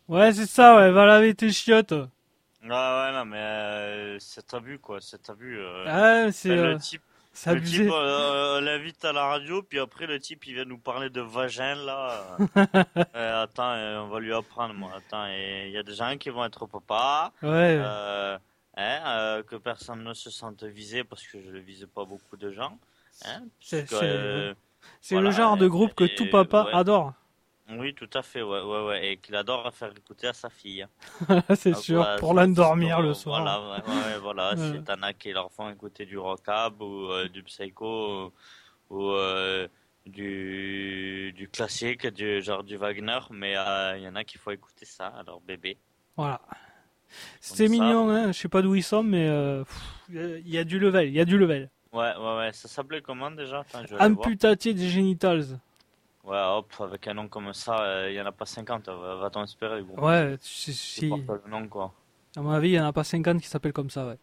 Ouais, c'est ça, ouais, va laver tes chiottes. Ouais, ouais, non, mais euh, c'est abus, quoi, c'est abus. Euh... Ah, c'est, Ben, euh, le type, c'est le type abusé. euh, l'invite à la radio, puis après le type il vient nous parler de vagin là. Euh, attends, euh, on va lui apprendre, moi. Attends, il y a des gens qui vont être papa, Ouais, euh, hein, euh, que personne ne se sente visé parce que je ne vise pas beaucoup de gens. Hein, c'est, parce que, c'est, euh, ouais. C'est voilà, le genre de groupe que et- tout papa ouais. adore. Oui, tout à fait, ouais, ouais, ouais, et qu'il adore faire écouter à sa fille. C'est Donc, sûr, voilà, pour c'est- l'endormir c'est- le soir. Voilà, ouais, ouais, voilà. Voilà. Si t'en as qui leur font écouter du rockab ou euh, du psycho ou, ou, euh, du, du classique, du genre du Wagner, mais il y en a qui faut écouter ça, alors bébé. Voilà. C'était ça. mignon, hein. Je sais pas d'où ils sont, mais il euh, y, y a du level, il y a du level. Ouais, ouais, ouais. Ça s'appelait comment déjà? Attends, je vais aller voir. Amputaté des genitals. Ouais, hop, avec un nom comme ça, il y en a pas cinquante, va- va-t-on espérer, gros. Ouais, si, C'est si- pas le nom, quoi. à mon avis, il y en a pas cinquante qui s'appellent comme ça, ouais.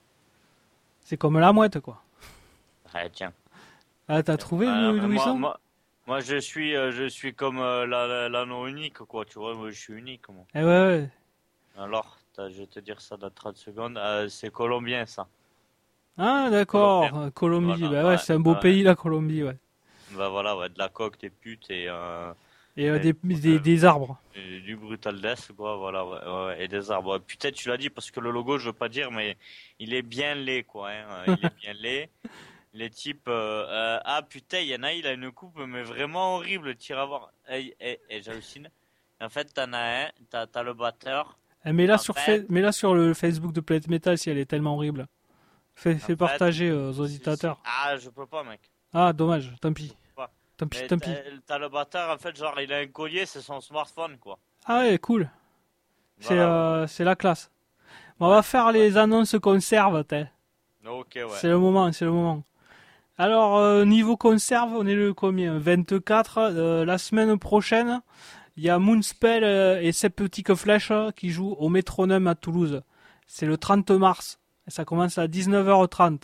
C'est comme la mouette, quoi. Ouais, tiens. Ah, t'as trouvé Ah, d'où mais d'où ils moi, sont moi, moi, je suis, euh, je suis comme euh, la- la- l'anneau unique, quoi. Tu vois, moi, je suis unique, moi. Eh ouais, ouais. Alors, t'as- je vais te dire ça dans trente secondes. Euh, c'est colombien, ça. Ah, d'accord. Colombien. euh, Colombie, Voilà, bah ouais, ouais, c'est un beau ouais. pays, la Colombie, ouais. Bah voilà, ouais, de la coque, des putes et, euh, Et euh, Et- des, des, des arbres. et du brutal death, quoi. Voilà, ouais, ouais, ouais, et des arbres. Ouais, putain, tu l'as dit parce que le logo, je veux pas dire, mais il est bien laid, quoi. Hein. euh, Il est bien laid. Les types, euh, euh, ah putain, il y en a, il a une coupe, mais vraiment horrible. Tire à voir. Et, et, et j'hallucine. En fait, t'en as un, t'as, t'as le batteur. Eh, mets-la En sur, fait- Fa- mets-la sur le Facebook de Planet Metal si elle est tellement horrible. Fais, fais fait, partager euh, aux C'est- auditeurs. c'est- Ah, je peux pas, mec. Ah, dommage, tant pis. pas. Tant pis, Mais tant t'as, pis. t'as le batteur, en fait, genre, il a un collier, c'est son smartphone, quoi. Ah ouais, cool. C'est Voilà, euh, c'est la classe. Bon, on va faire les annonces conserve, t'es. Ok, ouais. C'est le moment, c'est le moment. Alors, euh, niveau conserve, on est le combien vingt-quatre. Euh, la semaine prochaine, il y a Moonspell euh, et Septique Flèche qui jouent au Métronome à Toulouse. C'est le trente mars. Et ça commence à dix-neuf heures trente.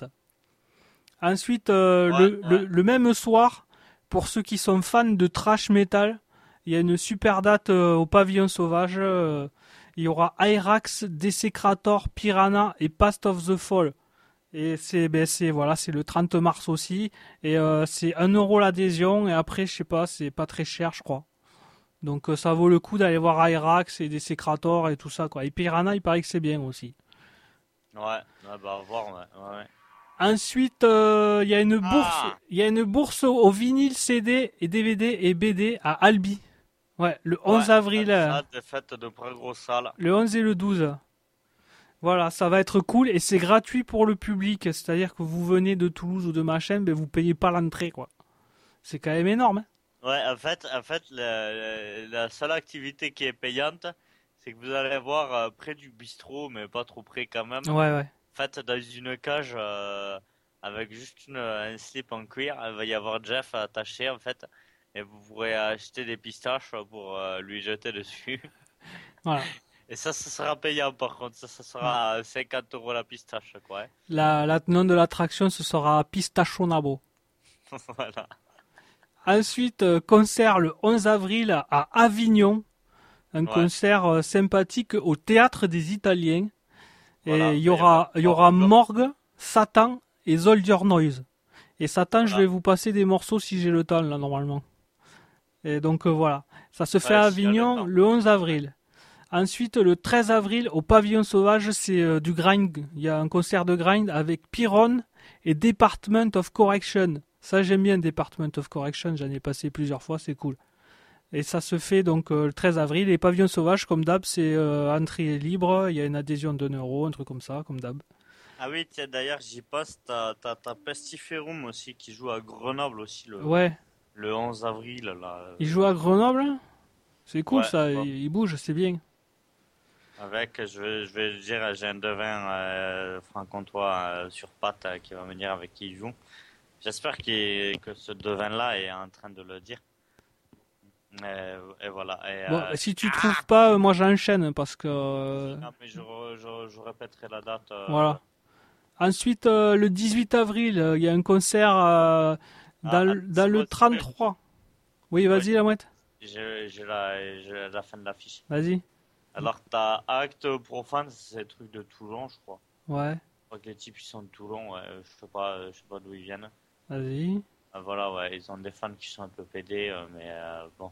Ensuite, euh, Ouais, le, le- ouais. le même soir, pour ceux qui sont fans de thrash metal, il y a une super date euh, au Pavillon Sauvage. euh, il y aura Irax, Desecrator, Piranha et Past of the Fall. Et c'est ben c'est voilà, c'est le trente mars aussi. Et euh, c'est un euro l'adhésion. Et après, je sais pas, c'est pas très cher, je crois. Donc euh, ça vaut le coup d'aller voir Irax et Desecrator et tout ça, quoi. Et Piranha, il paraît que c'est bien aussi. Ouais, ouais, bah, à voir, ouais. ouais, ouais. Ensuite, euh, il y a une bourse, Ah. il y a une bourse au, au vinyle, C D et D V D et B D à Albi. Ouais, le onze Ouais, avril, euh, Ça, des fêtes de très grosse salle. le onze et le douze. Voilà, ça va être cool et c'est gratuit pour le public. C'est-à-dire que vous venez de Toulouse ou de machin, ben vous payez pas l'entrée, quoi. C'est quand même énorme. Hein. Ouais, en fait, en fait, la, la- la seule activité qui est payante, c'est que vous allez voir euh, près du bistrot, mais pas trop près quand même. Ouais, ouais. En fait, dans une cage euh, avec juste une- un slip en cuir, il va y avoir Jeff attaché en fait, et vous pourrez acheter des pistaches pour euh, lui jeter dessus. Voilà. Et ça, ça sera payant par contre, ça, ça sera à cinquante euros la pistache, quoi. hein. La, la nom de l'attraction, ce sera Pistachonabo. Voilà. Ensuite, euh, concert le onze avril à Avignon. Un Ouais. concert euh, sympathique au Théâtre des Italiens. Voilà, Et il y il va y aura, avoir il y aura Morgue. Morgue, Satan et Zoldier Noise. Et Satan, je Voilà. vais vous passer des morceaux si j'ai le temps, là, normalement. Et donc, euh, voilà. Ça se fait Ouais, à s'il y a le Avignon temps. le onze avril. Ensuite, le treize avril, au Pavillon Sauvage, c'est euh, du grind. Il y a un concert de grind avec Pyron et Department of Correction. Ça, j'aime bien Department of Correction. J'en ai passé plusieurs fois, c'est cool. Et ça se fait donc euh, le treize avril. Et Pavillon Sauvage, comme d'hab, c'est euh, entrée libre. Il y a une adhésion d'un euro, un truc comme ça, comme d'hab. Ah oui, tiens, d'ailleurs, j'y passe, t'as, t'as, t'as Pestiferum aussi qui joue à Grenoble aussi le, Ouais, le onze avril, là. il joue à Grenoble. C'est cool, Ouais, ça. bon. Il, il bouge, c'est bien. Avec, je vais, je vais dire, j'ai un devin euh, franc-comtois euh, sur patte euh, qui va me dire avec qui il joue. J'espère qu'il, que ce devin-là est en train de le dire. Et, et voilà. Et, Bon, euh, si tu trouves pas, euh, moi j'enchaîne parce que. euh, non, mais je, re- je, je répéterai la date. euh, Voilà. Ensuite, euh, le dix-huit avril, euh, il y a un concert euh, dans, Ah, le- dans c'est le bon, c'est trente-trois. Oui, vas-y, Ouais. la mouette. J'ai, j'ai, la, j'ai la fin de l'affiche. Vas-y. Alors, t'as Acte Profane, c'est le truc de Toulon, je crois. Ouais, Je crois que les types, ils sont de Toulon, ouais. Je sais pas, euh, je sais pas d'où ils viennent. vas-y. Ah, voilà, ouais, ils ont des fans qui sont un peu pédés, euh, mais euh, bon.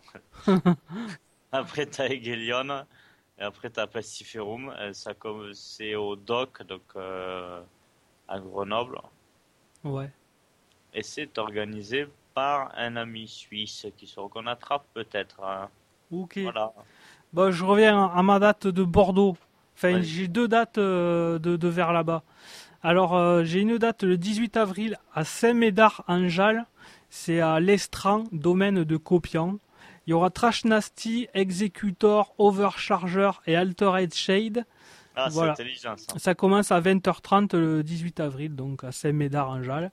Après, t'as Hegelion, et après, t'as Paciferum. euh, Ça, comme c'est au doc, donc euh, à Grenoble. Ouais. Et c'est organisé par un ami suisse qui se reconnaîtra peut-être. Hein. Ok. Voilà. Bon, je reviens à ma date de Bordeaux. Enfin, Vas-y. j'ai deux dates euh, de, de vers là-bas. Alors, euh, j'ai une date le dix-huit avril à Saint-Médard-en-Jalles. C'est à l'Estran, domaine de Copian. Il y aura Trash Nasty, Executor, Overcharger et Altered Shade. Ah, Voilà. c'est intelligent ça. Ça commence à vingt heures trente le dix-huit avril, donc à Saint-Médard-en-Jalles.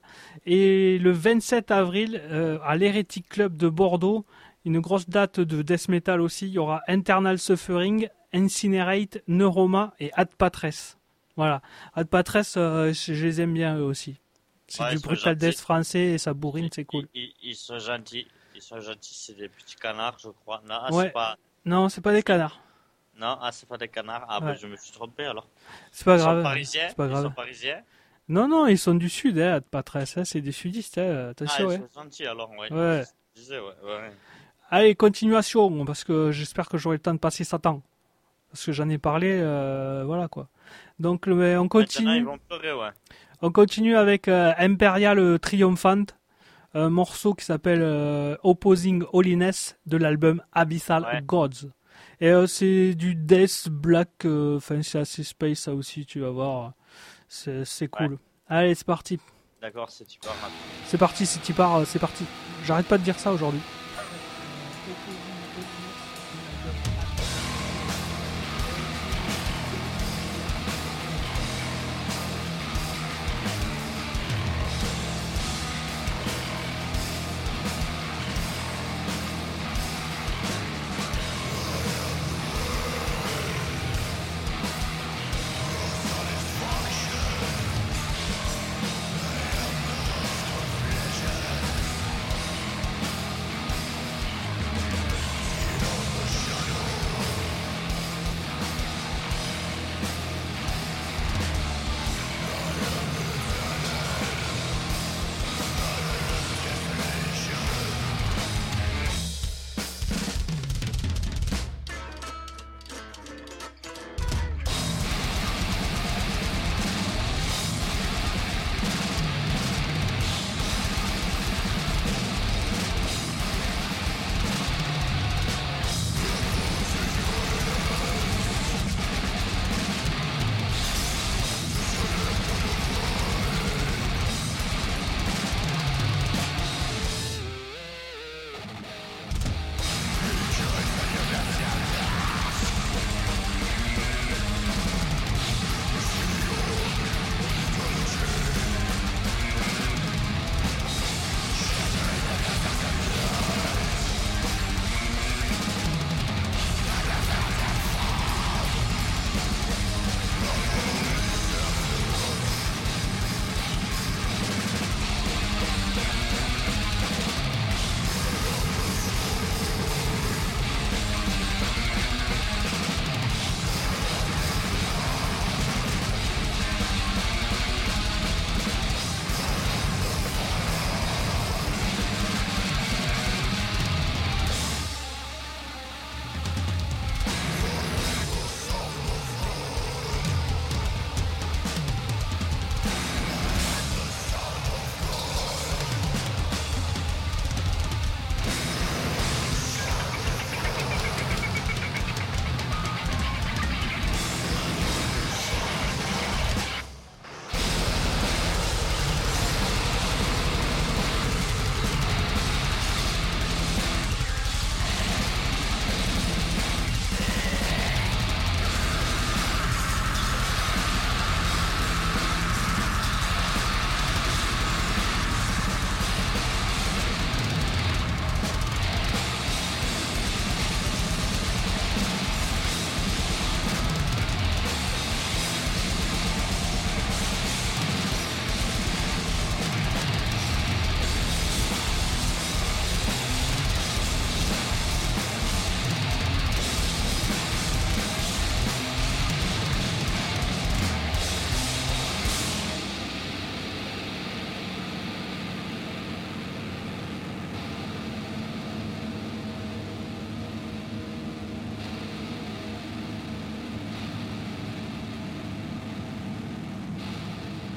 Et le vingt-sept avril, euh, à l'Heretic Club de Bordeaux, une grosse date de death metal aussi. Il y aura Internal Suffering, Incinerate, Neuroma et Ad Patres. Voilà. Ad Patres, euh, je je les aime bien eux aussi. C'est Ouais, du ils sont brutal gentils. death français et ça bourrine, c'est cool. Ils, ils- ils sont gentils. Ils sont gentils, c'est des petits canards, je crois. Non, ah, Ouais. c'est pas... Non, c'est pas des canards. non ah, c'est pas des canards. Ah, Ouais. ben je me suis trompé alors. C'est pas Ils grave. sont parisiens. C'est pas Ils grave. sont parisiens. Non, non, ils sont du sud, hein, Ad Patres. Hein, c'est des sudistes, hein, Ah, attention. ils Ouais. sont gentils alors, ouais. Ouais. Je disais, ouais, ouais. Allez, continuation, parce que j'espère que j'aurai le temps de passer Satan. Parce que j'en ai parlé, euh, voilà quoi. Donc le- on Maintenant, ils continue, vont pleurer, ouais. on continue avec euh, Imperial Triumphant, un morceau qui s'appelle euh, Opposing Holiness de l'album Abyssal Ouais. Gods. Et euh, c'est du death black, euh, enfin c'est assez space ça aussi, tu vas voir, c'est c'est cool. Allez, c'est parti, D'accord, c'est super rapide. c'est parti, c'est tu pars, c'est parti. J'arrête pas de dire ça aujourd'hui. Satisfaction.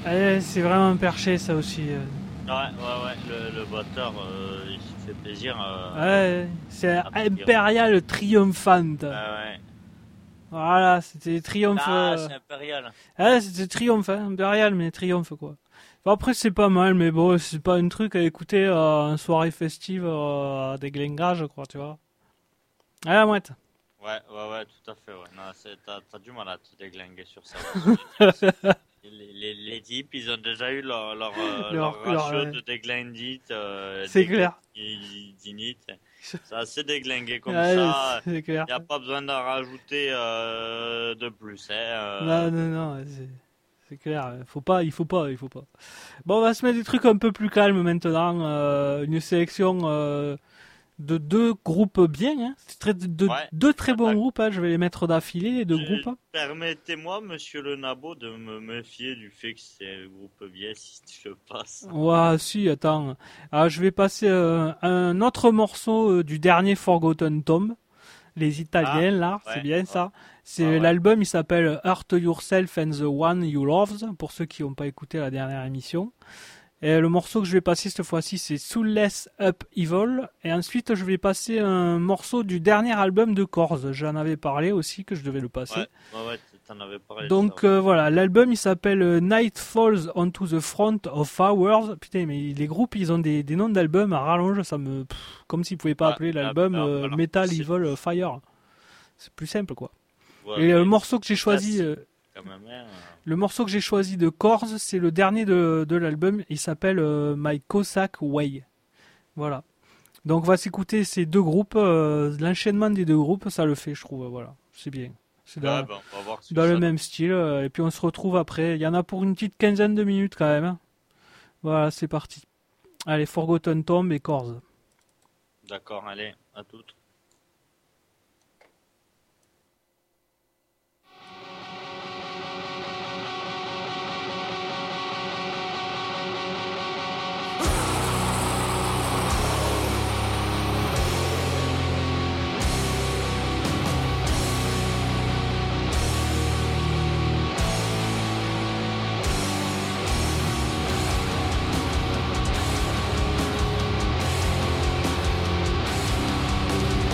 Eh, c'est vraiment perché ça aussi. euh. Ouais, ouais, ouais, le, le batteur, euh, il se fait plaisir. Euh, Ouais, c'est à dire. Imperial Triumphant. Ouais, ouais. Voilà, c'était Triomphe. Ah, euh, c'est impérial. Ah, c'était Triomphe, hein, Impérial, mais Triomphe quoi. Bon, après, c'est pas mal, mais bon, c'est pas un truc à écouter euh, en soirée festive euh, à des glingages, quoi, tu vois. Ah, la mouette. Ouais, ouais, ouais, tout à fait, ouais. Non, c'est, t'as, t'as du mal à te déglinguer sur ça. les, les, les types, ils ont déjà eu leur, leur, euh, Leur- leur ratio leur, ouais. de déglinguite. Euh, C'est clair. déglinguite. C'est assez déglingué comme Ouais, ça. c'est clair. Il n'y a pas besoin d'en rajouter euh, de plus. Hein, euh. Non, non, non, c'est, c'est clair. Faut pas, il faut pas, il faut pas. Bon, on va se mettre des trucs un peu plus calmes maintenant. euh, une sélection euh, de deux groupes bien. Hein. C'est très, de, Ouais. deux très bons Attaque. groupes. Hein. Je vais les mettre d'affilée, les deux Je- groupes. hein. Permettez-moi, monsieur Le Nabo, de me méfier du fait que c'est un groupe bien si je passe. Ouais, si, attends. Ah, je vais passer euh, un autre morceau euh, du dernier Forgotten Tomb. Les Italiens, là, ouais, c'est bien ouais. ça. C'est Ouais, ouais. l'album, il s'appelle Hurt Yourself and the One You Love, pour ceux qui n'ont pas écouté la dernière émission. Et le morceau que je vais passer cette fois-ci, c'est Soulless Up Evil. Et ensuite, je vais passer un morceau du dernier album de Corrs. J'en avais parlé aussi, que je devais le passer. Ouais, ouais, ouais, t'en avais parlé. de Donc ça, ouais. euh, voilà, l'album il s'appelle euh, Night Falls Onto the Front of Hours. Putain, mais les groupes ils ont des, des noms d'albums à rallonge, ça me. Pff, comme s'ils pouvaient pas Ouais, appeler ah, l'album alors, euh, alors, Metal c'est- Evil Fire. C'est plus simple quoi. Ouais, Et mais le morceau que j'ai choisi, classique, euh, quand même, hein. le morceau que j'ai choisi de Corrs, c'est le dernier de, de l'album. Il s'appelle euh, My Cossack Way. Voilà. Donc on va s'écouter ces deux groupes, euh, l'enchaînement des deux groupes, ça le fait, je trouve. Voilà, c'est bien. C'est dans, Ouais, bah, on va voir ce que dans ça le donne. même style. euh, Et puis on se retrouve après. Il y en a pour une petite quinzaine de minutes quand même. hein. Voilà, c'est parti. Allez, Forgotten Tomb et Corrs. D'accord, allez, à toutes. Thank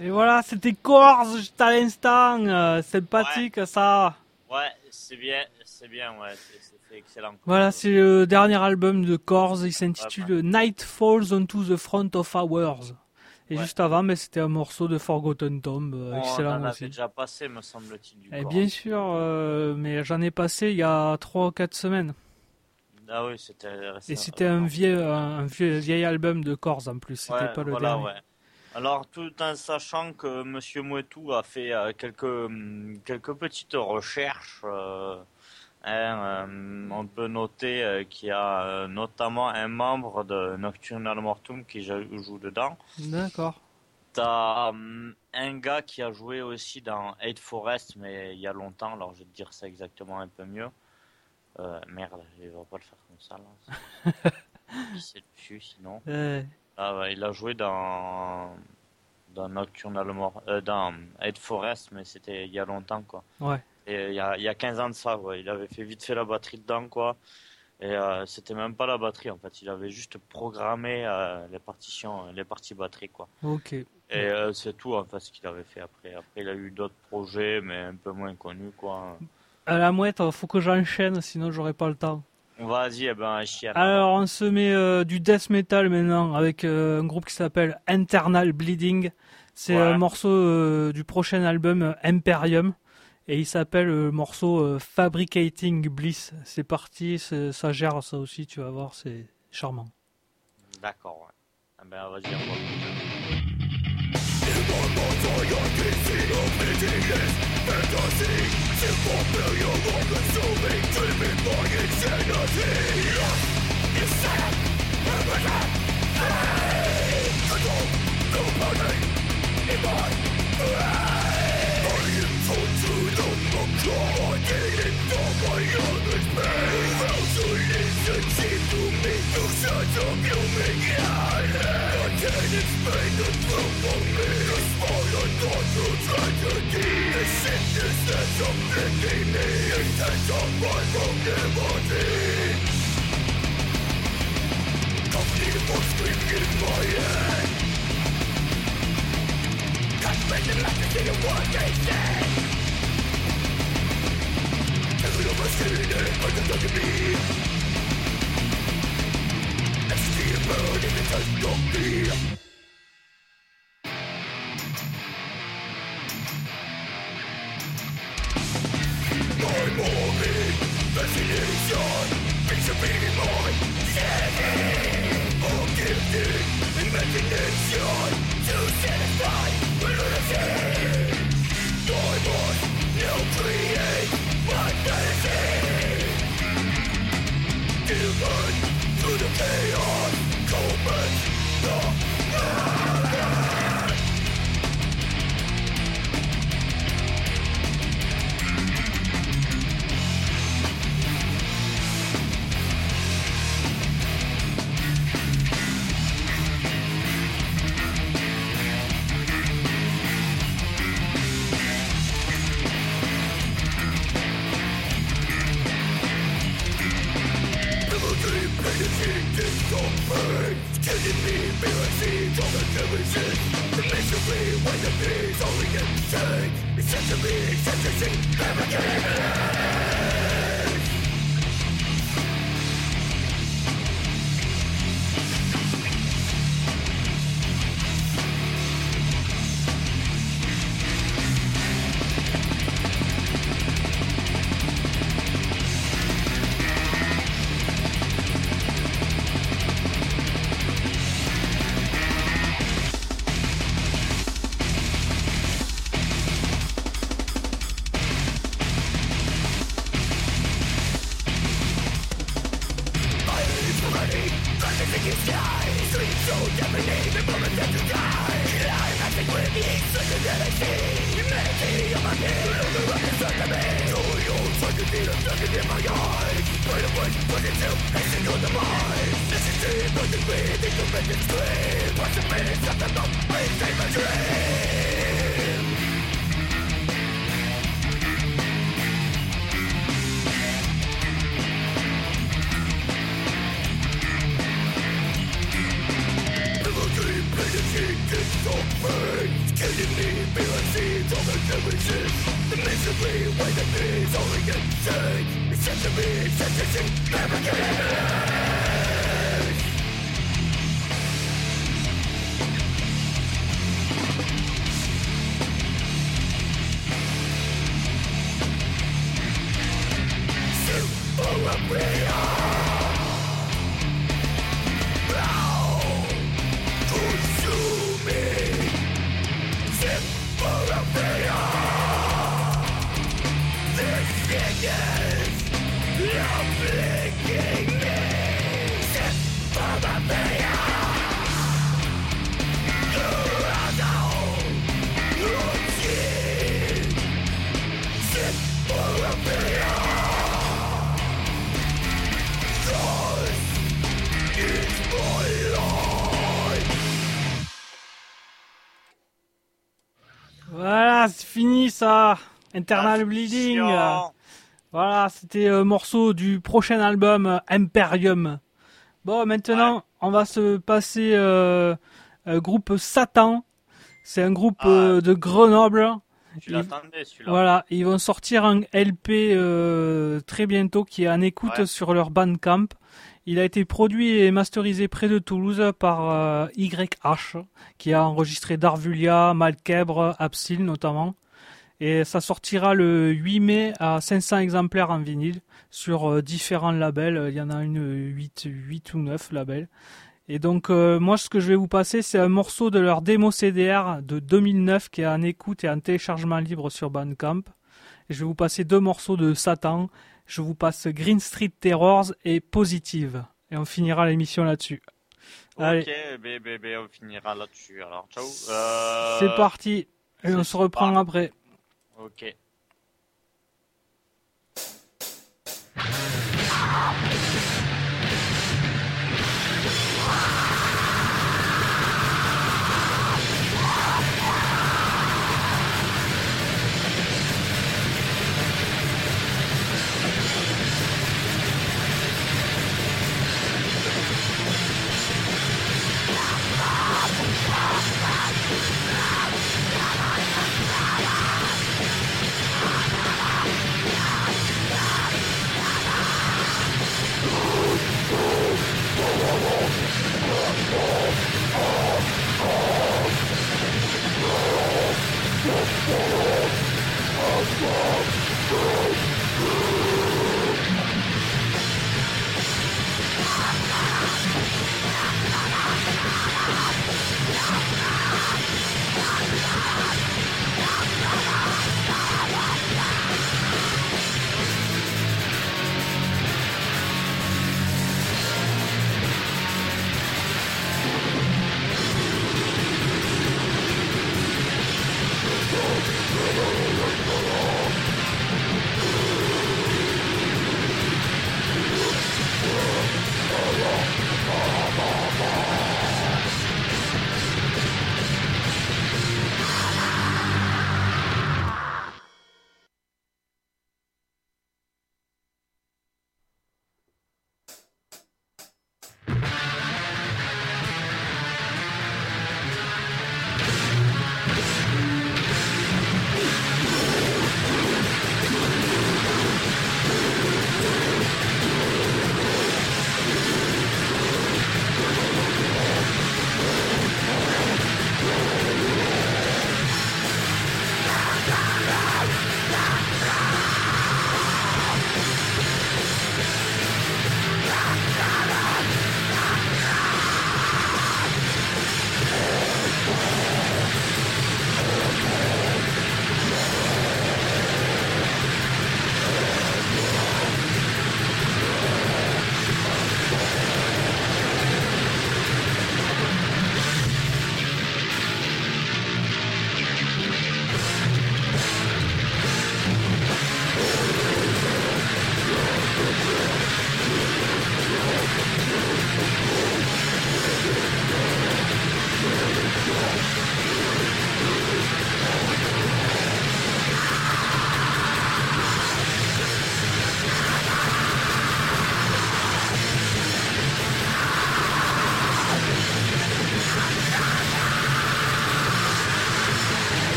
Et voilà, c'était Corse juste à l'instant. Euh, sympathique Ouais. ça. Ouais, c'est bien, c'est bien, ouais, c'est, c'est, c'est excellent. Voilà, c'est le dernier album de Corse. Il s'intitule Ouais, Night Falls Onto the Front of Hours. Et Ouais. juste avant, mais c'était un morceau de Forgotten Tomb, euh, On excellent en avait aussi. déjà passé, me semble-t-il, du Et corps. bien sûr, euh, mais j'en ai passé il y a trois ou quatre semaines. Ah oui, c'était récent. Et c'était un vieux, un vieux, vieil album de Corse en plus. C'était Ouais, pas le voilà, dernier. ouais. Alors, tout en sachant que Monsieur Mouetou a fait euh, quelques, hum, quelques petites recherches, euh, hein, euh, on peut noter euh, qu'il y a euh, notamment un membre de Nocturnal Mortum qui jou- joue dedans. D'accord. T'as hum, un gars qui a joué aussi dans Hate Forest, mais il y a longtemps, alors je vais te dire ça exactement un peu mieux. Euh, merde, il va pas le faire comme ça, là. C'est dessus, sinon. Euh, Ah ouais, il a joué dans dans Nocturnal Mor- euh, dans Hate Forest, mais c'était il y a longtemps, quoi. ouais. Et il y a il y a quinze ans de ça, ouais. Il avait fait vite fait la batterie dedans, quoi. Et euh, c'était même pas la batterie, en fait. Il avait juste programmé euh, les partitions, les parties batterie, quoi. Ok. Et euh, c'est tout, en fait, ce qu'il avait fait après. Après, il a eu d'autres projets, mais un peu moins connus, quoi. À la mouette, faut que j'enchaîne, sinon j'aurai pas le temps. Vas-y, eh ben, chienne. Alors, on se met euh, du death metal maintenant avec euh, un groupe qui s'appelle Internal Bleeding. C'est Ouais. un morceau euh, du prochain album euh, Imperium et il s'appelle euh, le morceau euh, Fabricating Bliss. C'est parti, c'est- ça gère ça aussi, tu vas voir, c'est charmant. D'accord, ouais. Eh ben, vas-y, on va. Killing me Voilà, c'est fini ça. Internal Bleeding. Chiant. Voilà, c'était un morceau du prochain album euh, Imperium. Bon, maintenant, Ouais. on va se passer euh, un groupe Satan. C'est un groupe Ah. euh, de Grenoble. Tu Ils- l'attendais celui-là. Voilà, ils vont sortir un L P euh, très bientôt qui est en écoute Ouais. sur leur Bandcamp. Il a été produit et masterisé près de Toulouse par euh, Y H, qui a enregistré Darvulia, Malkebre, Absil notamment. Et ça sortira le huit mai à cinq cents exemplaires en vinyle sur euh, différents labels. Il y en a une huit, huit ou neuf labels. Et donc euh, moi ce que je vais vous passer c'est un morceau de leur démo C D R de deux mille neuf qui est en écoute et en téléchargement libre sur Bandcamp. Et je vais vous passer deux morceaux de Satan. Je vous passe Green Street Terrors et Positive. Et on finira l'émission là-dessus. Allez, Ok, bé, bé, bé, on finira là-dessus. Alors, ciao. Euh, c'est parti. Et on c'est se reprend pas- après. Ok. Thank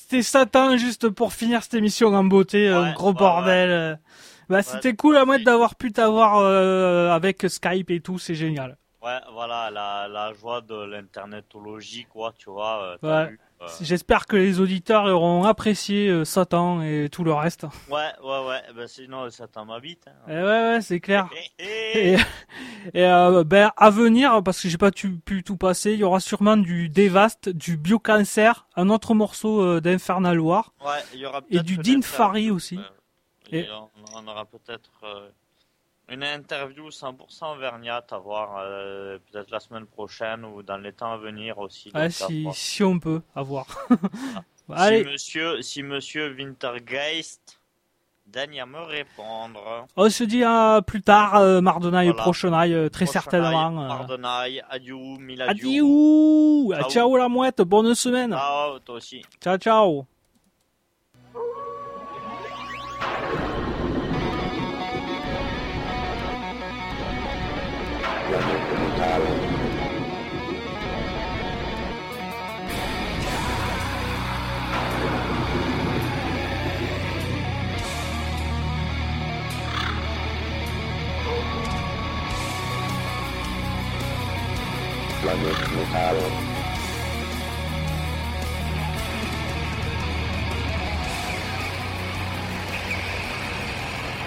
c'était Satan juste pour finir cette émission en beauté, euh, Ouais, gros ouais, bordel. euh. Bah, c'était cool à moi d'avoir pu t'avoir euh, avec Skype et tout, c'est génial. Ouais, voilà, la, la joie de l'internetologie, quoi, tu vois. Euh, t'as Ouais. vu, euh, J'espère que les auditeurs auront apprécié euh, Satan et tout le reste. Ouais, ouais, ouais, ben sinon ça t'en m'habite. Et Hein. ouais, ouais, c'est clair. Eh, eh, Et, et euh, ben à venir, parce que j'ai pas tu- pu tout passer, il y aura sûrement du Devast, du Biocancer, un autre morceau euh, d'Infernal War. Ouais, il y aura Et peut-être du une Din interview, Fari aussi. euh, Et- et on, on aura peut-être euh, une interview cent pour cent Verniat à voir euh, peut-être la semaine prochaine ou dans les temps à venir aussi. Ouais, donc à si, voir. si on peut avoir. Si Allez, monsieur, si monsieur Wintergeist daigne à me répondre. on se dit à plus tard, euh, Mardonaille, Voilà. prochainaille, euh, très Prochain certainement. aïe, euh. Pardonnaille, adieu, mille adieu. Adieu. Ah, Ciao. ciao la mouette, bonne semaine. Ciao, toi aussi. Ciao, ciao. Planète métal. Planète métal.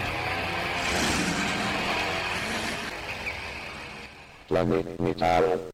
Planète métal.